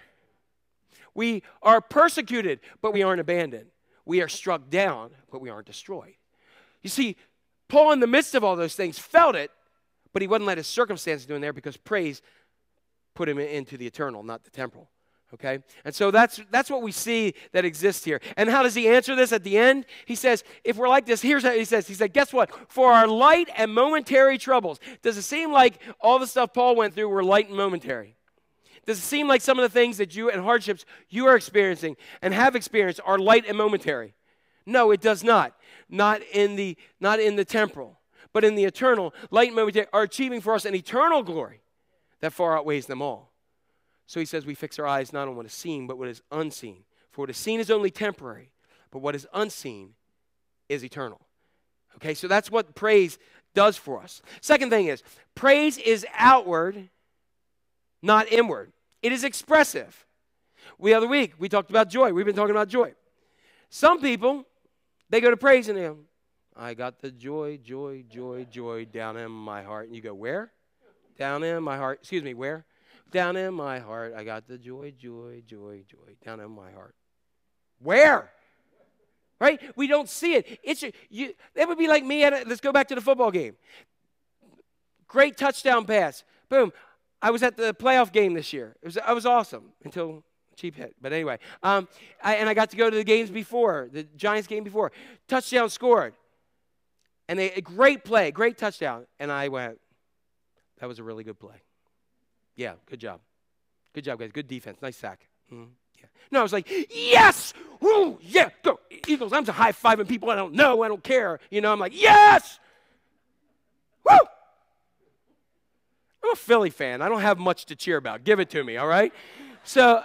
We are persecuted, but we aren't abandoned. We are struck down, but we aren't destroyed. You see, Paul, in the midst of all those things, felt it, but he wouldn't let his circumstances do in there because praise put him into the eternal, not the temporal. Okay? And so that's what we see that exists here. And how does he answer this at the end? He says, if we're like this, here's how he says. He said, guess what? For our light and momentary troubles. Does it seem like all the stuff Paul went through were light and momentary? Does it seem like some of the things that you and hardships you are experiencing and have experienced are light and momentary? No, it does not. Not in the temporal, but in the eternal. Light and momentary are achieving for us an eternal glory that far outweighs them all. So he says we fix our eyes not on what is seen, but what is unseen. For what is seen is only temporary, but what is unseen is eternal. Okay, so that's what praise does for us. Second thing is, praise is outward, not inward. It is expressive. The other week, we talked about joy. We've been talking about joy. Some people, they go to praising Him. I got the joy down in my heart. And you go, where? Down in my heart. Excuse me, where? Down in my heart, I got the joy down in my heart. Where? Right? We don't see it. That would be like me let's go back to the football game. Great touchdown pass. Boom. I was at the playoff game this year. I was awesome until cheap hit. But anyway, I got to go to the games before, the Giants game before. Touchdown scored. And a great play, great touchdown. And I went, that was a really good play. Yeah, good job. Good job, guys. Good defense. Nice sack. Yeah. No, I was like, yes! Woo! Yeah, go. Eagles. I'm just high-fiving people I don't know. I don't care. I'm like, yes! Woo! I'm a Philly fan. I don't have much to cheer about. Give it to me, all right? So,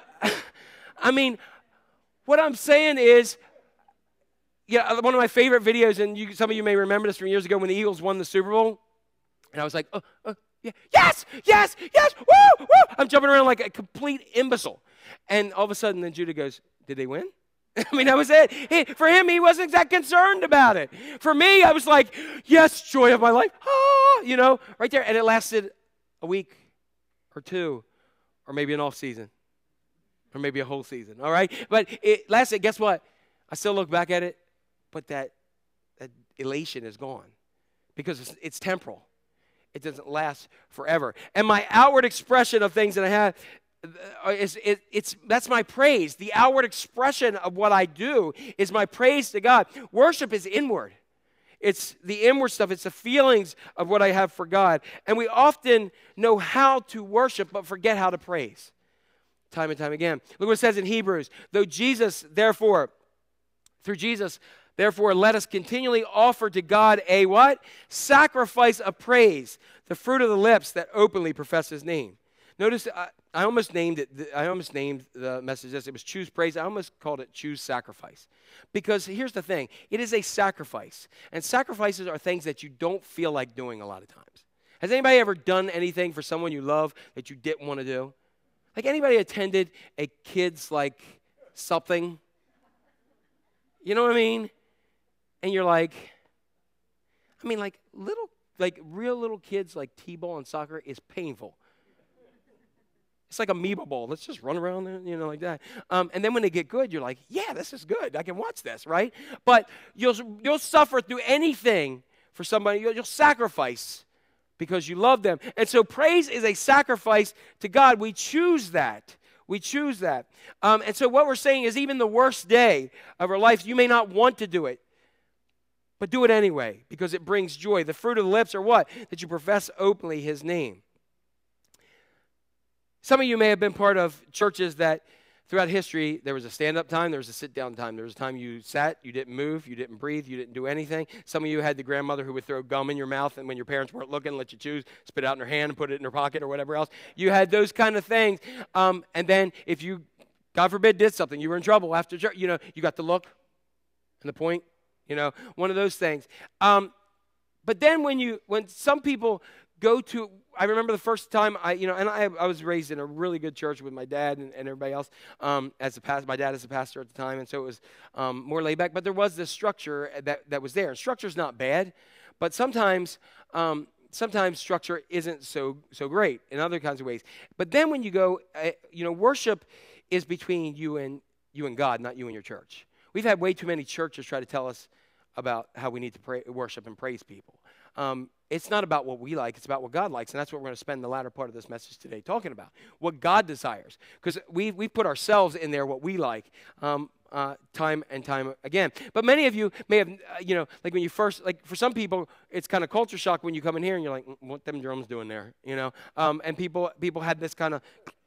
what I'm saying is, one of my favorite videos, and some of you may remember this from years ago when the Eagles won the Super Bowl, and I was like, yeah. Yes, woo! I'm jumping around like a complete imbecile. And all of a sudden, then Judah goes, did they win? That was it. For him, he wasn't that concerned about it. For me, I was like, yes, joy of my life. Right there. And it lasted a week or two, or maybe an off season, or maybe a whole season, all right? But it lasted, guess what? I still look back at it, but that elation is gone because it's temporal. it doesn't last forever. And my outward expression of things that I have, that's my praise. The outward expression of what I do is my praise to God. Worship is inward. It's the inward stuff. It's the feelings of what I have for God. And we often know how to worship but forget how to praise. Time and time again. Look what it says in Hebrews. Through Jesus, therefore, let us continually offer to God a what? Sacrifice of praise, the fruit of the lips that openly profess his name. Notice I almost named the message this. It was choose praise. I almost called it choose sacrifice. Because here's the thing. It is a sacrifice. And sacrifices are things that you don't feel like doing a lot of times. Has anybody ever done anything for someone you love that you didn't want to do? Like anybody attended a kid's like something? You know what I mean? And you're like, like real little kids like T-ball and soccer is painful. It's like amoeba ball. Let's just run around there, like that. And then when they get good, you're like, yeah, this is good. I can watch this, right? But you'll suffer through anything for somebody. You'll sacrifice because you love them. And so praise is a sacrifice to God. We choose that. We choose that. And so what we're saying is even the worst day of our life, you may not want to do it, but do it anyway because it brings joy. The fruit of the lips are what? That you profess openly his name. Some of you may have been part of churches that throughout history, there was a stand-up time, there was a sit-down time. There was a time you sat, you didn't move, you didn't breathe, you didn't do anything. Some of you had the grandmother who would throw gum in your mouth, and when your parents weren't looking, let you choose, spit it out in her hand and put it in her pocket or whatever else. You had those kind of things. And then if you, God forbid, did something, you were in trouble after church, you got the look and the point, one of those things. But then when some people go to, I remember the first time I was raised in a really good church with my dad and everybody else as a pastor. My dad is a pastor at the time, and so it was more laid back. But there was this structure that was there. And structure's not bad, but sometimes structure isn't so great in other kinds of ways. But then when you go, worship is between you and God, not you and your church. We've had way too many churches try to tell us about how we need to worship and praise people. It's not about what we like, it's about what God likes, and that's what we're going to spend the latter part of this message today talking about, what God desires, because we put ourselves in there, what we like, time and time again. But many of you may have, like when you first, like for some people, it's kind of culture shock when you come in here and you're like, what them drums doing there, and people had this kind of,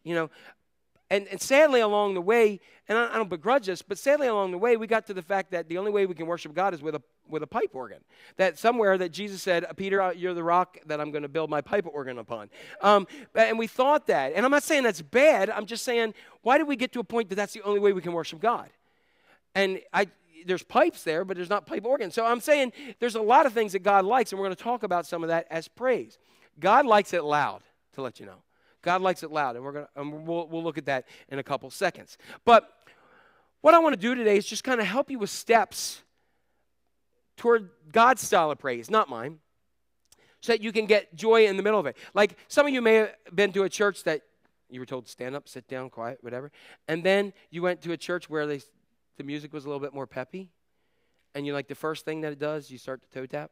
And sadly along the way, and I don't begrudge this, but sadly along the way, we got to the fact that the only way we can worship God is with a pipe organ. That somewhere that Jesus said, Peter, you're the rock that I'm going to build my pipe organ upon. And we thought that. And I'm not saying that's bad. I'm just saying, why did we get to a point that that's the only way we can worship God? And there's pipes there, but there's not pipe organ. So I'm saying there's a lot of things that God likes, and we're going to talk about some of that as praise. God likes it loud, to let you know. God likes it loud, and we'll look at that in a couple seconds. But what I want to do today is just kind of help you with steps toward God's style of praise, not mine, so that you can get joy in the middle of it. Like some of you may have been to a church that you were told to stand up, sit down, quiet, whatever, and then you went to a church where the music was a little bit more peppy, and the first thing that it does, you start to toe tap.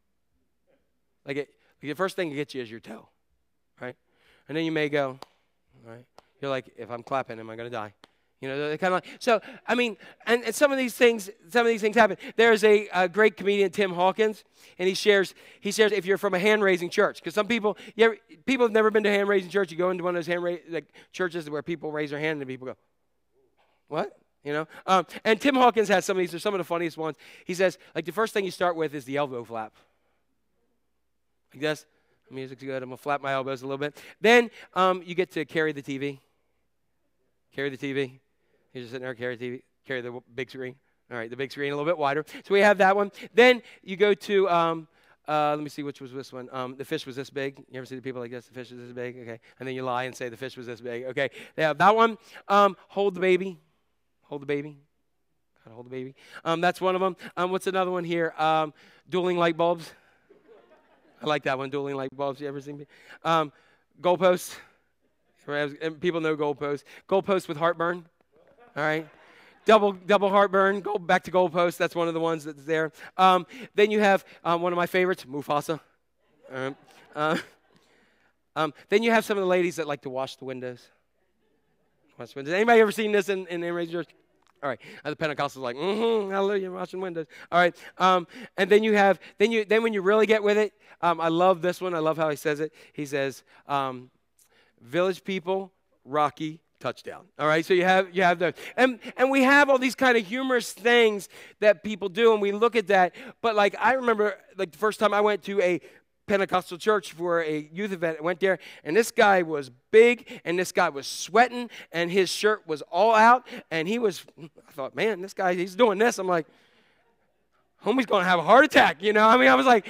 The first thing it gets you is your toe, right? And then you may go, all right, you're like, if I'm clapping, am I going to die? Kind of like, so, and some of these things happen. There's a great comedian, Tim Hawkins, and he shares if you're from a hand-raising church, because some people have never been to a hand-raising church. You go into one of those churches where people raise their hand and people go, what? And Tim Hawkins has some of these. They're some of the funniest ones. He says, the first thing you start with is the elbow flap. Like this. Music's good. I'm going to flap my elbows a little bit. Then you get to carry the TV. Carry the TV. You're just sitting there, carry the TV. Carry the big screen. All right, the big screen a little bit wider. So we have that one. Then you go to, let me see which was this one. The fish was this big. You ever see the people like this? The fish was this big? Okay. And then you lie and say the fish was this big. Okay. They have that one. Hold the baby. Hold the baby. Gotta hold the baby. That's one of them. What's another one here? Dueling light bulbs. I like that one, dueling light bulbs. You ever seen me? Goalposts. People know goalposts. Goalposts with heartburn. All right. Double heartburn. Go back to goalposts. That's one of the ones that's there. Then you have one of my favorites, Mufasa. Then you have some of the ladies that like to wash the windows. Wash the windows. Anybody ever seen this in anybody's church? All right. The Pentecostals like, hallelujah, washing windows. All right. And then you have, then when you really get with it, I love this one. I love how he says it. He says, village people, Rocky, touchdown. All right. So you have those. And we have all these kind of humorous things that people do, and we look at that. But like, I remember like the first time I went to a Pentecostal church for a youth event. I went there, and this guy was big, and this guy was sweating, and his shirt was all out, and I thought, man, this guy, he's doing this. I'm like, homie's going to have a heart attack, you know? I mean, I was like,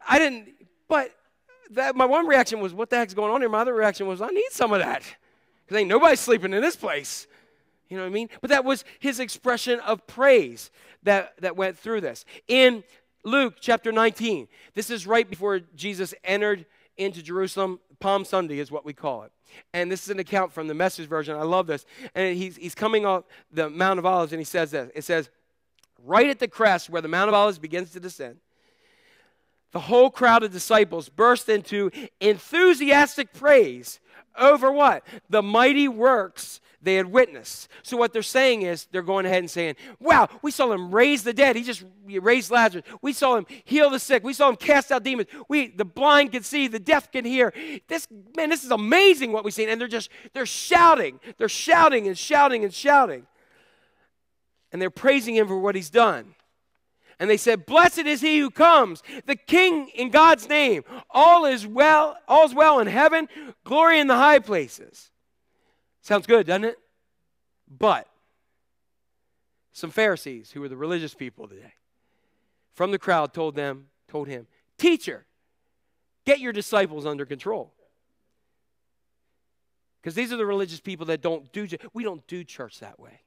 but my one reaction was, what the heck's going on here? My other reaction was, I need some of that, because ain't nobody sleeping in this place. You know what I mean? But that was his expression of praise that went through this. In Luke chapter 19. This is right before Jesus entered into Jerusalem. Palm Sunday is what we call it. And this is an account from the Message version. I love this. And he's coming off the Mount of Olives, and he says this. It says, right at the crest where the Mount of Olives begins to descend, the whole crowd of disciples burst into enthusiastic praise over what? The mighty works they had witnessed. So what they're saying is, they're going ahead and saying, wow, we saw him raise the dead. He just raised Lazarus. We saw him heal the sick. We saw him cast out demons. The blind can see, the deaf can hear. This is amazing what we've seen. And they're shouting. They're shouting and shouting and shouting. And they're praising him for what he's done. And they said, blessed is he who comes, the King in God's name. All's well in heaven, glory in the high places. Sounds good, doesn't it? But some Pharisees, who were the religious people today, from the crowd told him, teacher, get your disciples under control. Because these are the religious people that we don't do church that way.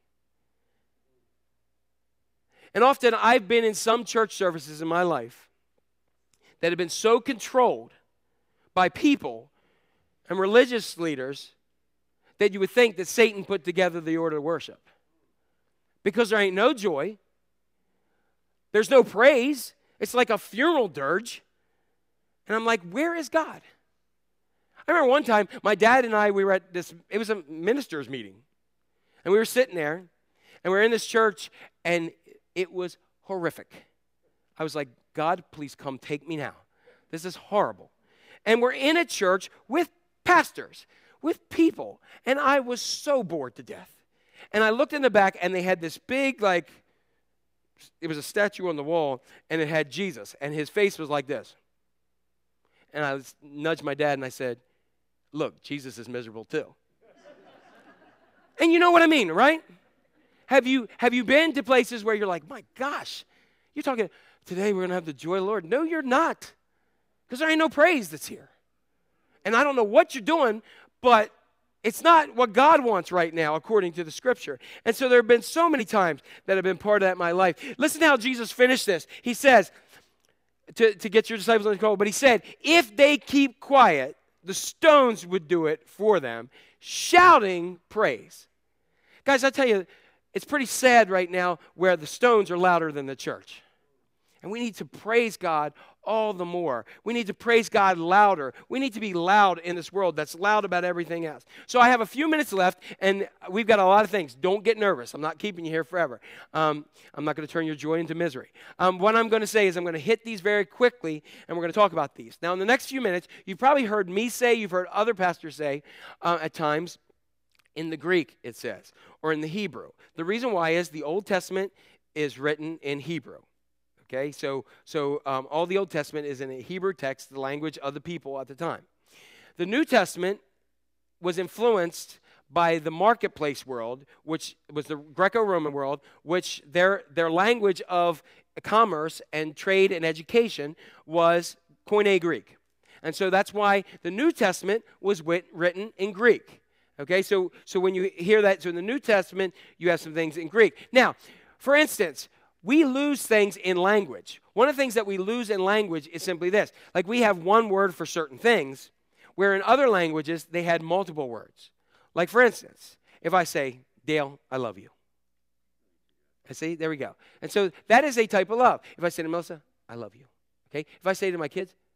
And often I've been in some church services in my life that have been so controlled by people and religious leaders that you would think that Satan put together the order of worship. Because there ain't no joy. There's no praise. It's like a funeral dirge. And I'm like, where is God? I remember one time, my dad and I, we were at it was a ministers' meeting. And we were sitting there, and we were in this church, and it was horrific. I was like, God, please come take me now. This is horrible. And we're in a church with pastors, with people, and I was so bored to death. And I looked in the back, and they had this big, it was a statue on the wall, and it had Jesus, and his face was like this. And I nudged my dad, and I said, look, Jesus is miserable too. And you know what I mean, right? Have you been to places where you're like, my gosh, you're talking, today we're going to have the joy of the Lord. No, you're not, because there ain't no praise that's here. And I don't know what you're doing, but it's not what God wants right now, according to the Scripture. And so there have been so many times that have been part of that in my life. Listen to how Jesus finished this. He says, to get your disciples under control, but he said, if they keep quiet, the stones would do it for them, shouting praise. Guys, I tell you, it's pretty sad right now where the stones are louder than the church. And we need to praise God all the more. We need to praise God louder. We need to be loud in this world that's loud about everything else. So I have a few minutes left, and we've got a lot of things. Don't get nervous. I'm not keeping you here forever. I'm not going to turn your joy into misery. What I'm going to say is I'm going to hit these very quickly, and we're going to talk about these. Now, in the next few minutes, you've probably heard me say, you've heard other pastors say at times, in the Greek, it says, or in the Hebrew. The reason why is the Old Testament is written in Hebrew. Okay, so all the Old Testament is in a Hebrew text, the language of the people at the time. The New Testament was influenced by the marketplace world, which was the Greco-Roman world, which their language of commerce and trade and education was Koine Greek. And so that's why the New Testament was written in Greek. Okay, so when you hear that, so in the New Testament, you have some things in Greek. Now, for instance, we lose things in language. One of the things that we lose in language is simply this. Like we have one word for certain things, where in other languages, they had multiple words. Like for instance, if I say, Dale, I love you. I see, there we go. And so that is a type of love. If I say to Melissa, I love you. Okay, if I say to my kids,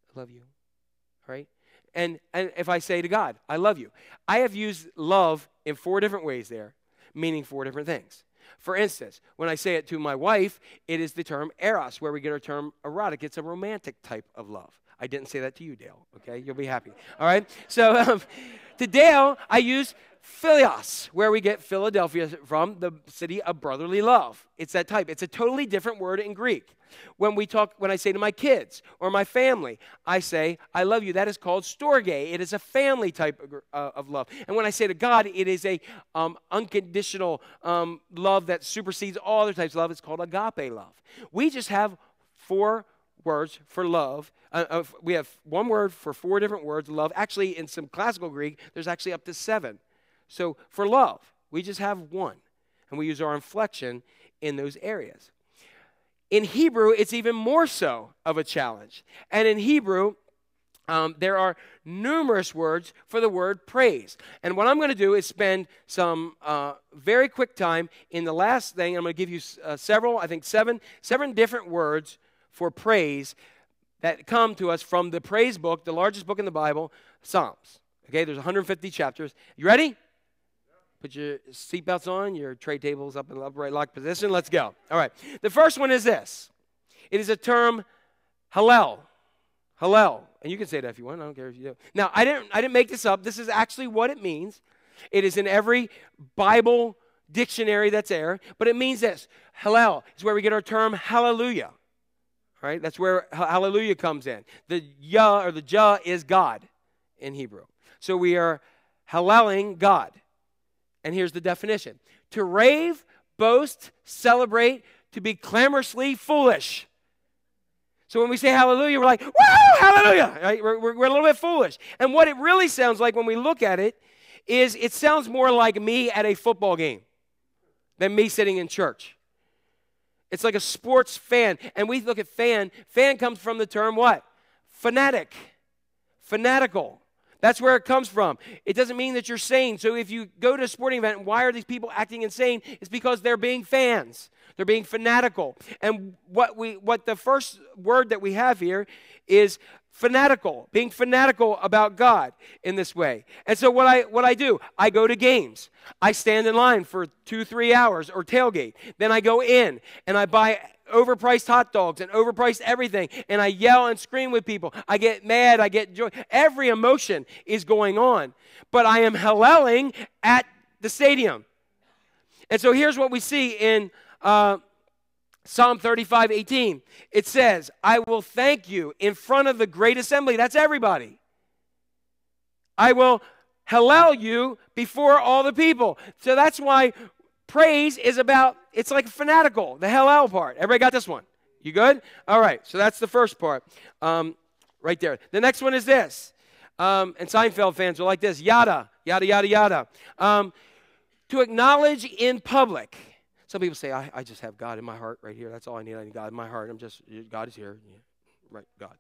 I love you. All right? And if I say to God, I love you, I have used love in 4 different ways there, meaning 4 different things. For instance, when I say it to my wife, it is the term eros, where we get our term erotic. It's a romantic type of love. I didn't say that to you, Dale, okay? You'll be happy, all right? So to Dale, I use Philios, where we get Philadelphia from, the city of brotherly love. It's that type. It's a totally different word in Greek. When I say to my kids or my family, I say, I love you. That is called storge. It is a family type of love. And when I say to God, it is a unconditional love that supersedes all other types of love. It's called agape love. We just have 4 words for love. We have 1 word for 4 different words, love. Actually, in some classical Greek, there's actually up to 7. So for love, we just have 1. And we use our inflection in those areas. In Hebrew, it's even more so of a challenge. And in Hebrew, there are numerous words for the word praise. And what I'm going to do is spend some very quick time in the last thing. I'm going to give you several, I think 7 different words for praise that come to us from the praise book, the largest book in the Bible, Psalms. Okay, there's 150 chapters. You ready? Put your seatbelts on, your tray tables up in the upright lock position. Let's go. All right. The first one is this. It is a term, Hallel. Hallel. And you can say that if you want. I don't care if you do. Now, I didn't make this up. This is actually what it means. It is in every Bible dictionary that's there. But it means this. Hallel is where we get our term hallelujah. Right? That's where hallelujah comes in. The yah or the jah is God in Hebrew. So we are halleling God. And here's the definition. To rave, boast, celebrate, to be clamorously foolish. So when we say hallelujah, we're like, woo, hallelujah. Right? We're a little bit foolish. And what it really sounds like when we look at it is it sounds more like me at a football game than me sitting in church. It's like a sports fan. And we look at fan. Fan comes from the term what? Fanatic. Fanatical. That's where it comes from. It doesn't mean that you're sane. So if you go to a sporting event, why are these people acting insane? It's because they're being fans. They're being fanatical. And what the first word that we have here is fanatical, being fanatical about God in this way. And so what I do, I go to games. I stand in line for 2-3 hours or tailgate. Then I go in and I buy overpriced hot dogs and overpriced everything, and I yell and scream with people. I get mad, I get joy. Every emotion is going on, but I am halleling at the stadium. And so here's what we see in Psalm 35:18. It says, I will thank you in front of the great assembly. That's everybody. I will hallel you before all the people. So that's why praise is about, it's like fanatical, the hallel part. Everybody got this one? You good? All right, so that's the first part right there. The next one is this. And Seinfeld fans are like this. Yada, yada, yada, yada. To acknowledge in public. Some people say, I just have God in my heart right here. That's all I need. I need God in my heart. God is here. Yeah. Right, God.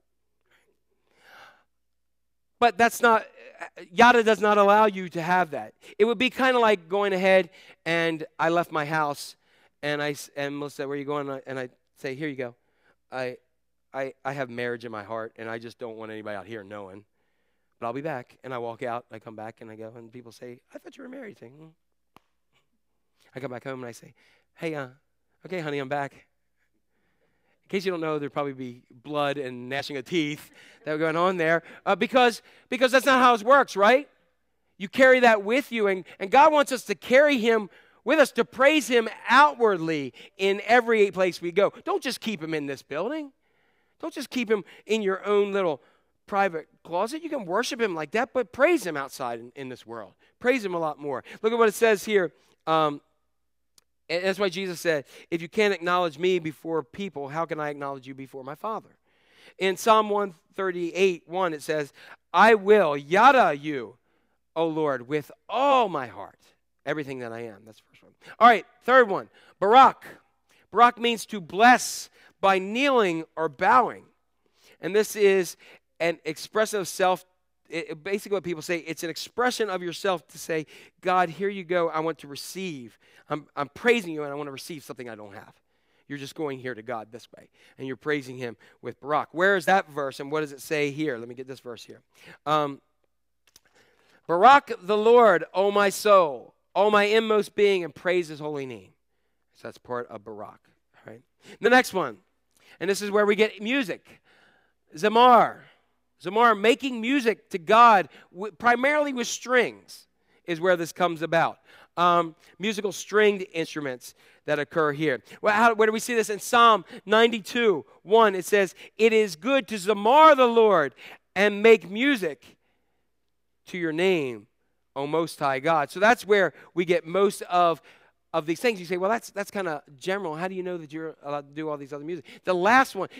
But that's not, yada does not allow you to have that. It would be kind of like going ahead and I left my house and Melissa said, where are you going? And I say, here you go. I have marriage in my heart and I just don't want anybody out here knowing. But I'll be back. And I walk out, I come back and I go, and people say, I thought you were married. I come back home and I say, hey, okay, honey, I'm back. In case you don't know, there'd probably be blood and gnashing of teeth that were going on there because that's not how it works, right? You carry that with you, and God wants us to carry him with us, to praise him outwardly in every place we go. Don't just keep him in this building. Don't just keep him in your own little private closet. You can worship him like that, but praise him outside in this world. Praise him a lot more. Look at what it says here. And that's why Jesus said, if you can't acknowledge me before people, how can I acknowledge you before my Father? In Psalm 138:1, it says, I will yada you, O Lord, with all my heart. Everything that I am. That's the first one. All right, third one, Barak. Barak means to bless by kneeling or bowing. And this is an expression of self. Basically what people say, it's an expression of yourself to say, God, here you go. I want to receive. I'm praising you and I want to receive something I don't have. You're just going here to God this way, and you're praising him with Barak. Where is that verse, and what does it say here? Let me get this verse here. Barak the Lord, O my soul, O my inmost being, and praise his holy name. So that's part of Barak. All right. The next one, and this is where we get music. Zamar. Zamar, making music to God, primarily with strings, is where this comes about. Musical stringed instruments that occur here. Well, where do we see this? In Psalm 92:1, it says, "It is good to zamar the Lord and make music to your name, O Most High God." So that's where we get most of these things. You say, well, that's kind of general. How do you know that you're allowed to do all these other music? The last one,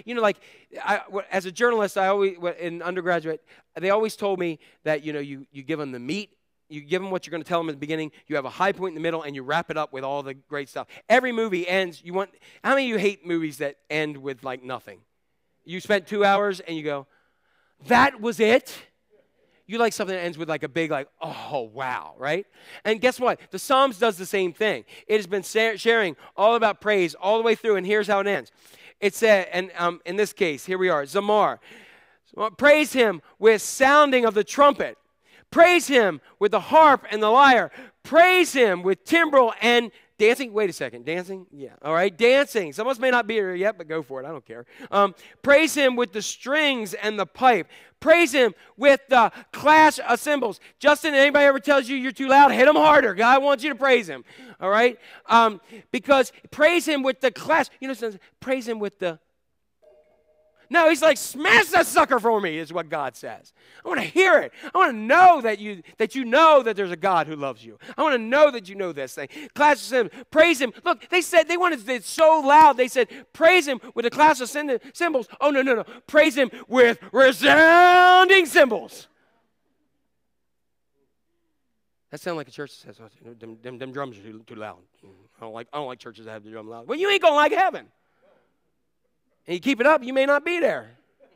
as a journalist, I always, in undergraduate, they always told me that, you give them the meat. You give them what you're going to tell them at the beginning. You have a high point in the middle, and you wrap it up with all the great stuff. Every movie ends. How many of you hate movies that end with like nothing? You spent 2 hours, and you go, that was it? You like something that ends with like a big oh, wow, right? And guess what? The Psalms does the same thing. It has been sharing all about praise all the way through, and here's how it ends. It said, and in this case, here we are, Zamar. Praise him with sounding of the trumpet. Praise him with the harp and the lyre. Praise him with timbrel and dancing. Wait a second. Dancing? Yeah. All right. Dancing. Some of us may not be here yet, but go for it. I don't care. Praise him with the strings and the pipe. Praise him with the clash of cymbals. Justin, anybody ever tells you you're too loud, hit him harder. God wants you to praise him. All right? Because praise him with the clash. Praise him with the... No, he's like, smash that sucker for me, is what God says. I want to hear it. I want to know that you know that there's a God who loves you. I want to know that you know this thing. Clash of cymbals, praise him. Look, they said they wanted it so loud. They said, praise him with a clash of cymbals. Oh, no. Praise him with resounding cymbals. That sounds like a church that says, oh, them drums are too loud. I don't like churches that have the drum loud. Well, you ain't going to like heaven. And you keep it up, you may not be there.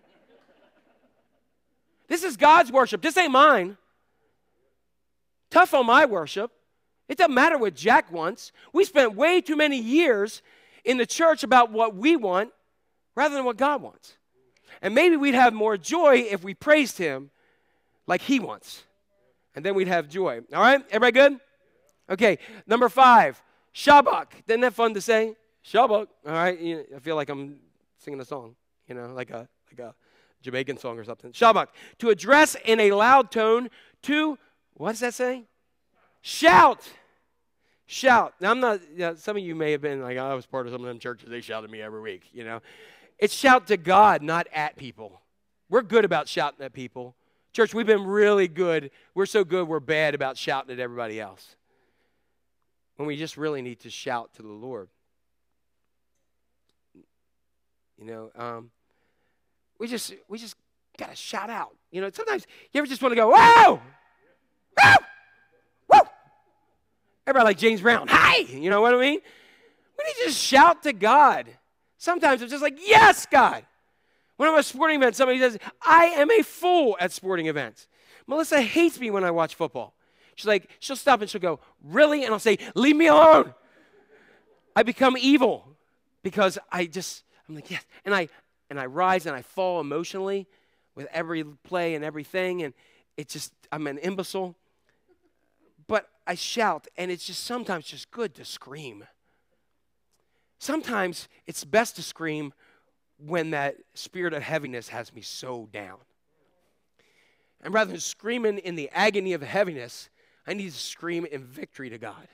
This is God's worship. This ain't mine. Tough on my worship. It doesn't matter what Jack wants. We spent way too many years in the church about what we want rather than what God wants. And maybe we'd have more joy if we praised him like he wants. And then we'd have joy. All right? Everybody good? Okay, number 5, Shabbat. Isn't that fun to say? Shabbat. All right? I feel like I'm singing a song, like a Jamaican song or something. Shabbat, to address in a loud tone to, what does that say? Shout. Now, I'm not, some of you may have been like, I was part of some of them churches, they shout at me every week, It's shout to God, not at people. We're good about shouting at people. Church, we've been really good. We're so good, we're bad about shouting at everybody else. When we just really need to shout to the Lord. We just got to shout out. Sometimes you ever just want to go, whoa! Whoa! Whoa! Everybody like James Brown, hi! You know what I mean? We need to just shout to God. Sometimes it's just like, yes, God. When I'm at a sporting event, somebody says, I am a fool at sporting events. Melissa hates me when I watch football. She'll stop and she'll go, really? And I'll say, leave me alone. I become evil because I'm like, yes. And I rise and I fall emotionally with every play and everything. And I'm an imbecile. But I shout, and it's just sometimes just good to scream. Sometimes it's best to scream when that spirit of heaviness has me so down. And rather than screaming in the agony of heaviness, I need to scream in victory to God.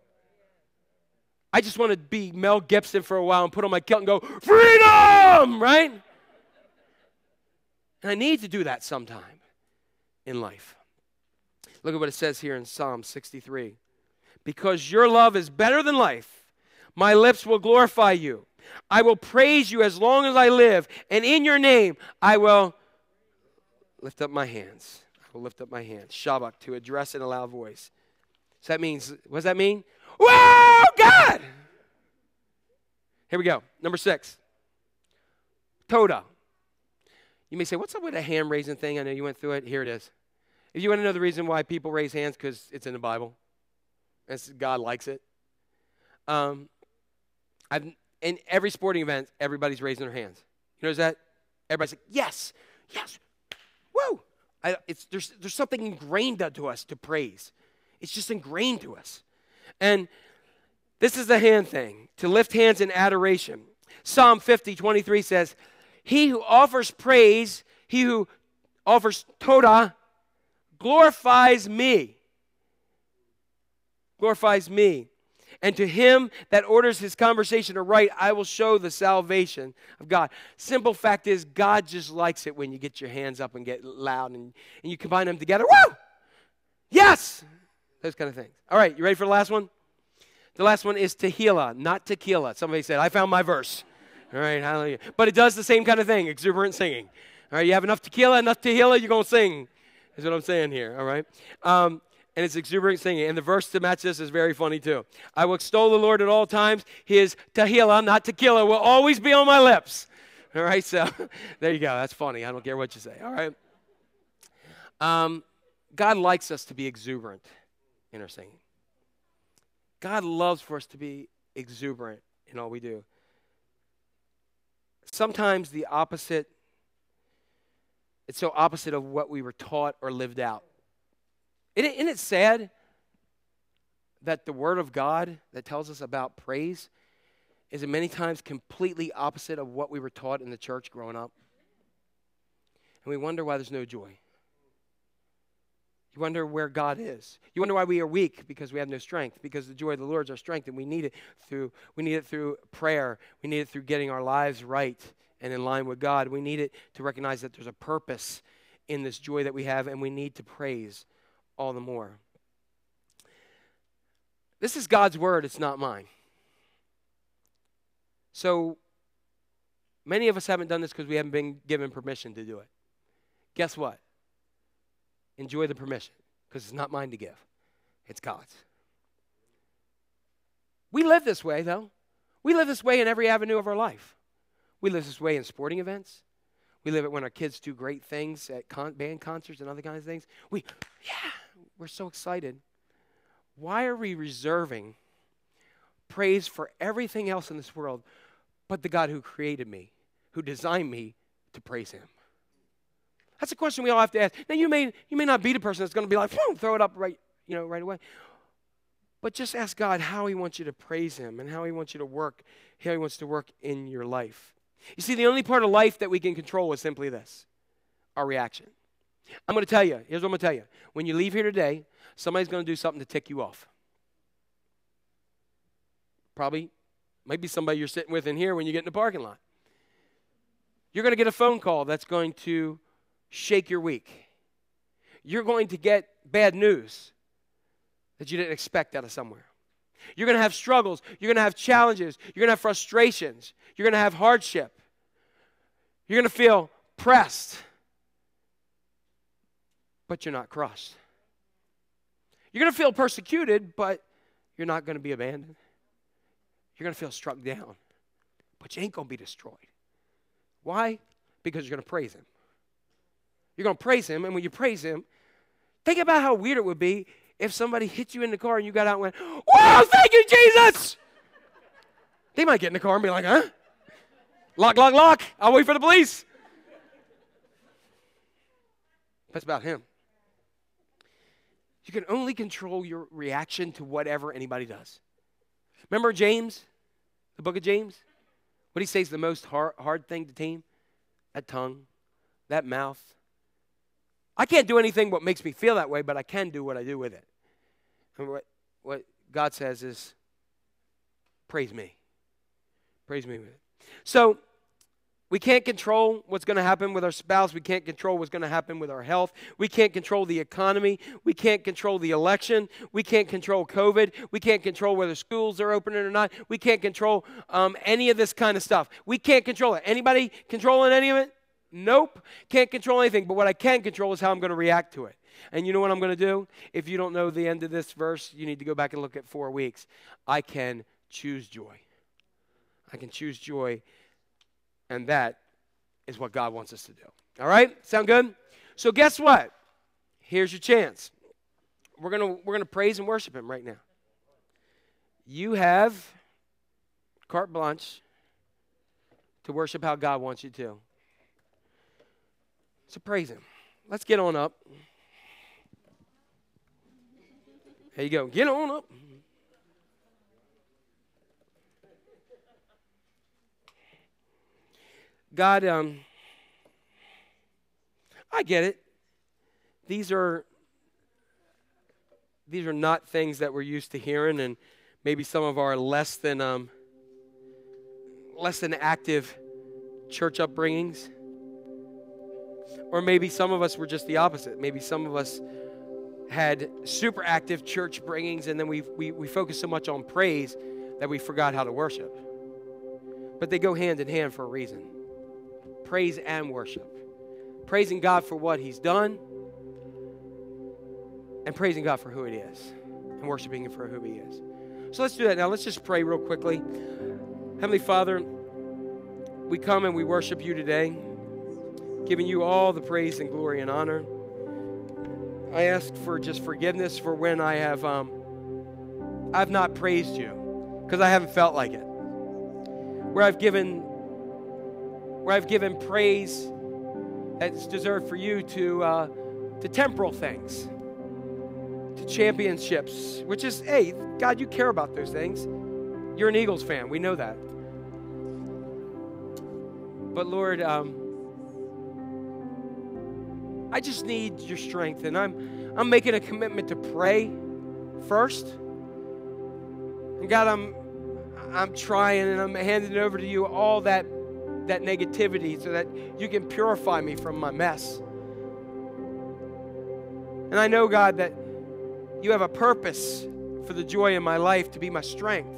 I just want to be Mel Gibson for a while and put on my kilt and go, freedom, right? And I need to do that sometime in life. Look at what it says here in Psalm 63. Because your love is better than life, my lips will glorify you. I will praise you as long as I live, and in your name I will lift up my hands. I will lift up my hands. Shabbat, to address in a loud voice. So that means, what does that mean? Whoa, God! Here we go. Number 6. Toda. You may say, what's up with the hand raising thing? I know you went through it. Here it is. If you want to know the reason why people raise hands, because it's in the Bible. God likes it. in every sporting event, everybody's raising their hands. You notice that? Everybody's like, yes, yes, woo. There's something ingrained to us to praise. It's just ingrained to us. And this is the hand thing, to lift hands in adoration. Psalm 50:23 says, he who offers praise, he who offers todah, glorifies me. Glorifies me. And to him that orders his conversation aright, I will show the salvation of God. Simple fact is, God just likes it when you get your hands up and get loud and you combine them together. Woo! Yes! Those kind of things. All right, you ready for the last one? The last one is tehillah, not tequila. Somebody said, I found my verse. All right, hallelujah. But it does the same kind of thing, exuberant singing. All right, you have enough tequila, enough tehillah, you're going to sing, is what I'm saying here, all right? And it's exuberant singing. And the verse to match this is very funny too. I will extol the Lord at all times. His tehillah, not tequila, will always be on my lips. All right, so there you go. That's funny. I don't care what you say. All right. God likes us to be exuberant in our singing. God loves for us to be exuberant in all we do. Sometimes the opposite, it's so opposite of what we were taught or lived out. Isn't it sad that the Word of God that tells us about praise is many times completely opposite of what we were taught in the church growing up? And we wonder why there's no joy. You wonder where God is. You wonder why we are weak, because we have no strength, because the joy of the Lord is our strength, and we need it through prayer. We need it through getting our lives right and in line with God. We need it to recognize that there's a purpose in this joy that we have, and we need to praise all the more. This is God's word, it's not mine. So many of us haven't done this because we haven't been given permission to do it. Guess what? Enjoy the permission, because it's not mine to give. It's God's. We live this way, though. We live this way in every avenue of our life. We live this way in sporting events. We live it when our kids do great things at band concerts and other kinds of things. We're so excited. Why are we reserving praise for everything else in this world but the God who created me, who designed me to praise him? That's a question we all have to ask. Now, you may not be the person that's going to be like, throw it up right away. But just ask God how he wants you to praise him and how he wants you to work, how he wants to work in your life. You see, the only part of life that we can control is simply this, our reaction. I'm going to tell you, here's what I'm going to tell you. When you leave here today, somebody's going to do something to tick you off. Probably, might be somebody you're sitting with in here when you get in the parking lot. You're going to get a phone call that's going to shake your week. You're going to get bad news that you didn't expect out of somewhere. You're going to have struggles. You're going to have challenges. You're going to have frustrations. You're going to have hardship. You're going to feel pressed. But you're not crushed. You're going to feel persecuted, but you're not going to be abandoned. You're going to feel struck down, but you ain't going to be destroyed. Why? Because you're going to praise him. You're going to praise him, and when you praise him, think about how weird it would be if somebody hit you in the car and you got out and went, "Wow, thank you, Jesus!" They might get in the car and be like, "Huh? Lock, lock, lock. I'll wait for the police." That's about him. You can only control your reaction to whatever anybody does. Remember James, the book of James? What he says the most hard thing to tame? That tongue, that mouth. I can't do anything what makes me feel that way, but I can do what I do with it. And what God says is, praise me. Praise me with it. So, we can't control what's going to happen with our spouse. We can't control what's going to happen with our health. We can't control the economy. We can't control the election. We can't control COVID. We can't control whether schools are opening or not. We can't control any of this kind of stuff. We can't control it. Anybody controlling any of it? Nope. Can't control anything. But what I can control is how I'm going to react to it. And you know what I'm going to do? If you don't know the end of this verse, you need to go back and look at 4 weeks. I can choose joy. I can choose joy. And that is what God wants us to do. All right? Sound good? So guess what? Here's your chance. We're gonna praise and worship him right now. You have carte blanche to worship how God wants you to. So praise Him. Let's get on up. There you go. Get on up. God, I get it. These are not things that we're used to hearing, and maybe some of our less than active church upbringings. Or maybe some of us were just the opposite. Maybe some of us had super active church bringings, and then we focused so much on praise that we forgot how to worship. But they go hand in hand for a reason. Praise and worship. Praising God for what He's done, and praising God for who He is, and worshiping Him for who He is. So let's do that now. Let's just pray real quickly. Heavenly Father, we come and we worship You today, giving You all the praise and glory and honor. I ask for just forgiveness for when I've not praised You because I haven't felt like it. Where I've given praise that's deserved for You to temporal things, to championships, which is, hey, God, You care about those things. You're an Eagles fan. We know that. But Lord, I just need Your strength, and I'm making a commitment to pray first. And God, I'm trying, and I'm handing it over to You, all that negativity, so that You can purify me from my mess. And I know, God, that You have a purpose for the joy in my life to be my strength.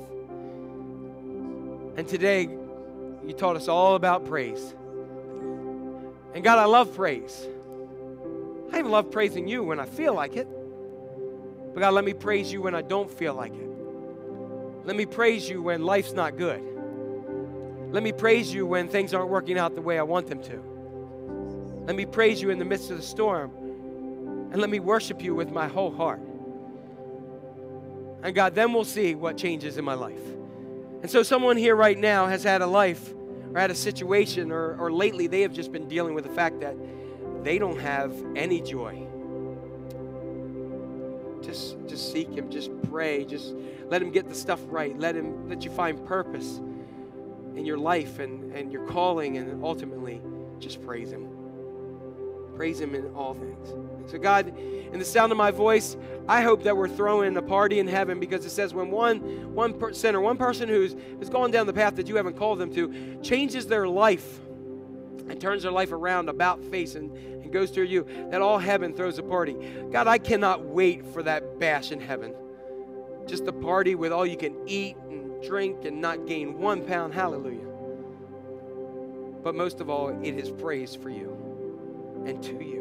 And today, You taught us all about praise. And God, I love praise. I even love praising You when I feel like it. But God, let me praise You when I don't feel like it. Let me praise You when life's not good. Let me praise You when things aren't working out the way I want them to. Let me praise You in the midst of the storm. And let me worship You with my whole heart. And God, then we'll see what changes in my life. And so someone here right now has had a life or had a situation, or lately they have just been dealing with the fact that they don't have any joy. Just seek Him, just pray, just let Him get the stuff right. Let You find purpose in your life and your calling, and ultimately just praise Him. Praise Him in all things. So God, in the sound of my voice, I hope that we're throwing a party in heaven, because it says when one person who's gone down the path that You haven't called them to changes their life and turns their life around about face and goes through You, that all heaven throws a party. God, I cannot wait for that bash in heaven. Just a party with all you can eat and drink and not gain 1 pound. Hallelujah. But most of all, it is praise for You and to You.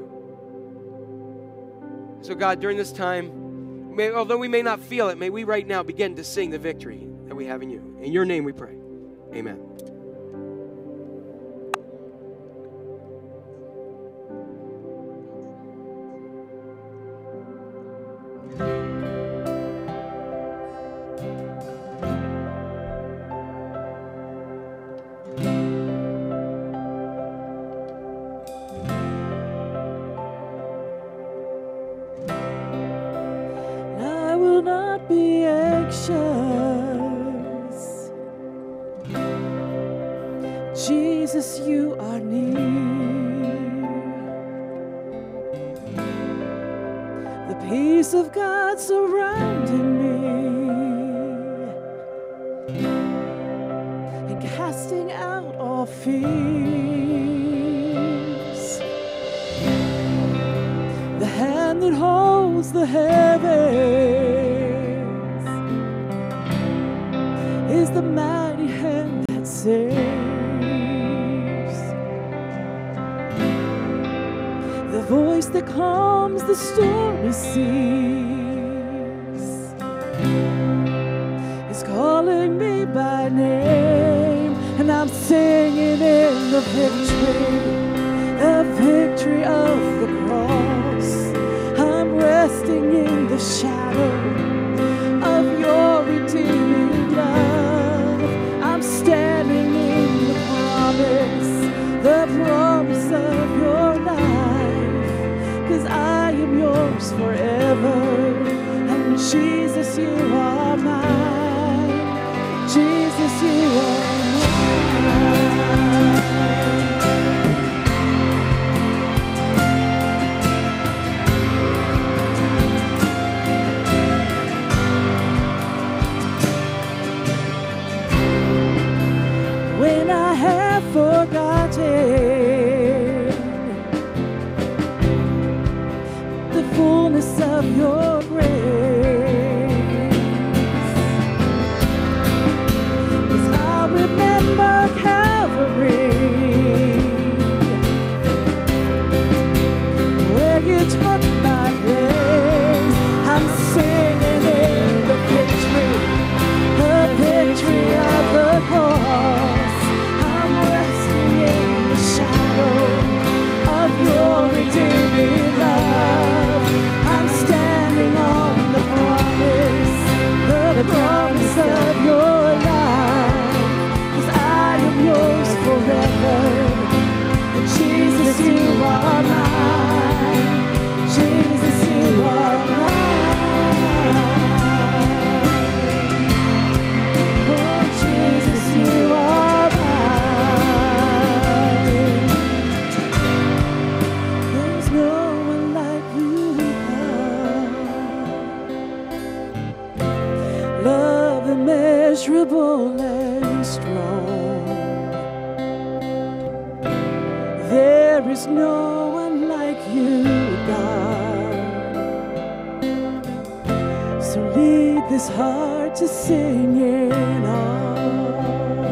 So God, during this time, although we may not feel it, may we right now begin to sing the victory that we have in You. In Your name we pray. Amen. Be anxious. Jesus, You are near. The peace of God surrounding me and casting out all fears. The hand that holds the heavens is the mighty hand that saves. The voice that calms the stormy seas is calling me by name, and I'm singing in the victory of the cross. I'm resting in the shadow of Your redeeming love. I'm standing in the promise the promise of your life, 'cause I am yours forever. And Jesus, you are mine. Jesus, you are mine. When I have forgotten the fullness of your grace, 'cause I remember Calvary, where you took my place. I'm singing in the victory of the cross. I'm resting in the shadow of your redeeming love. I'm standing on the promise of your life, 'cause I am yours forever. And Jesus, you are mine. Jesus, you are mine. Oh, Jesus, you are mine. There's no one like you, God. Love immeasurable and strong. There is no one like you, God. So lead this heart to sing in art.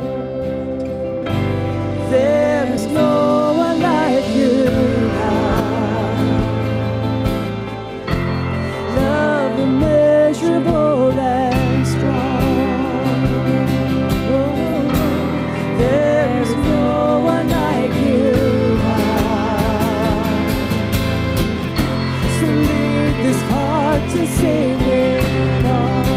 There is no one like you, God. Love immeasurable and strong. Oh, there is no one like you, God. So lead this heart to sing in art.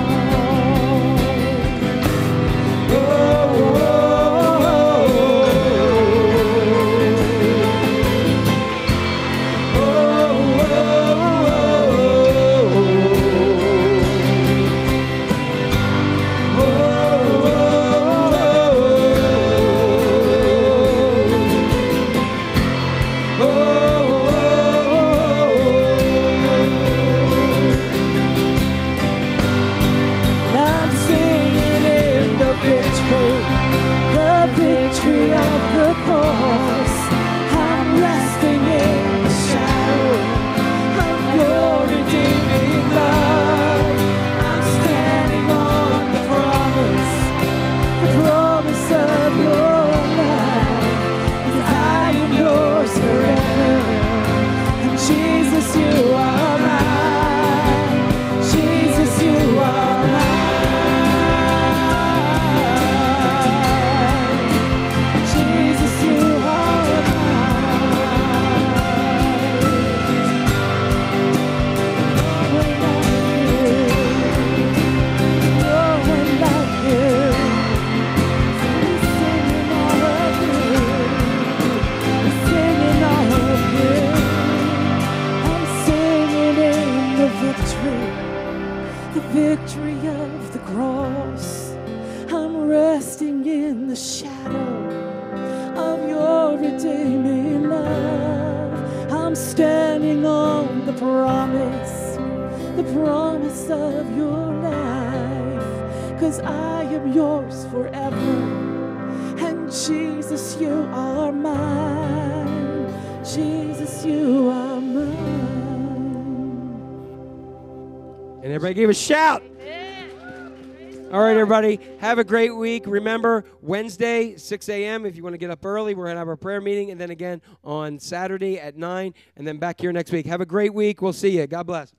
I'm singing in the victory of the cross. I'm resting in the shadow of your redeeming love. I'm standing on the promise of your life. 'Cause I am yours forever. And Jesus, you are mine. Jesus, you are mine. Jesus, you are mine. No one like you. I'm singing all of you. I'm singing all of you. I'm singing in the victory of the cross. I'm resting in the shadow of your redeeming love. I'm standing on the promise of your life. 'Cause I am yours forever. And Jesus, you are mine. Jesus, you are mine. And everybody gave a shout. All right, everybody, have a great week. Remember, Wednesday, 6 a.m., if you want to get up early, we're going to have our prayer meeting, and then again on Saturday at 9, and then back here next week. Have a great week. We'll see you. God bless.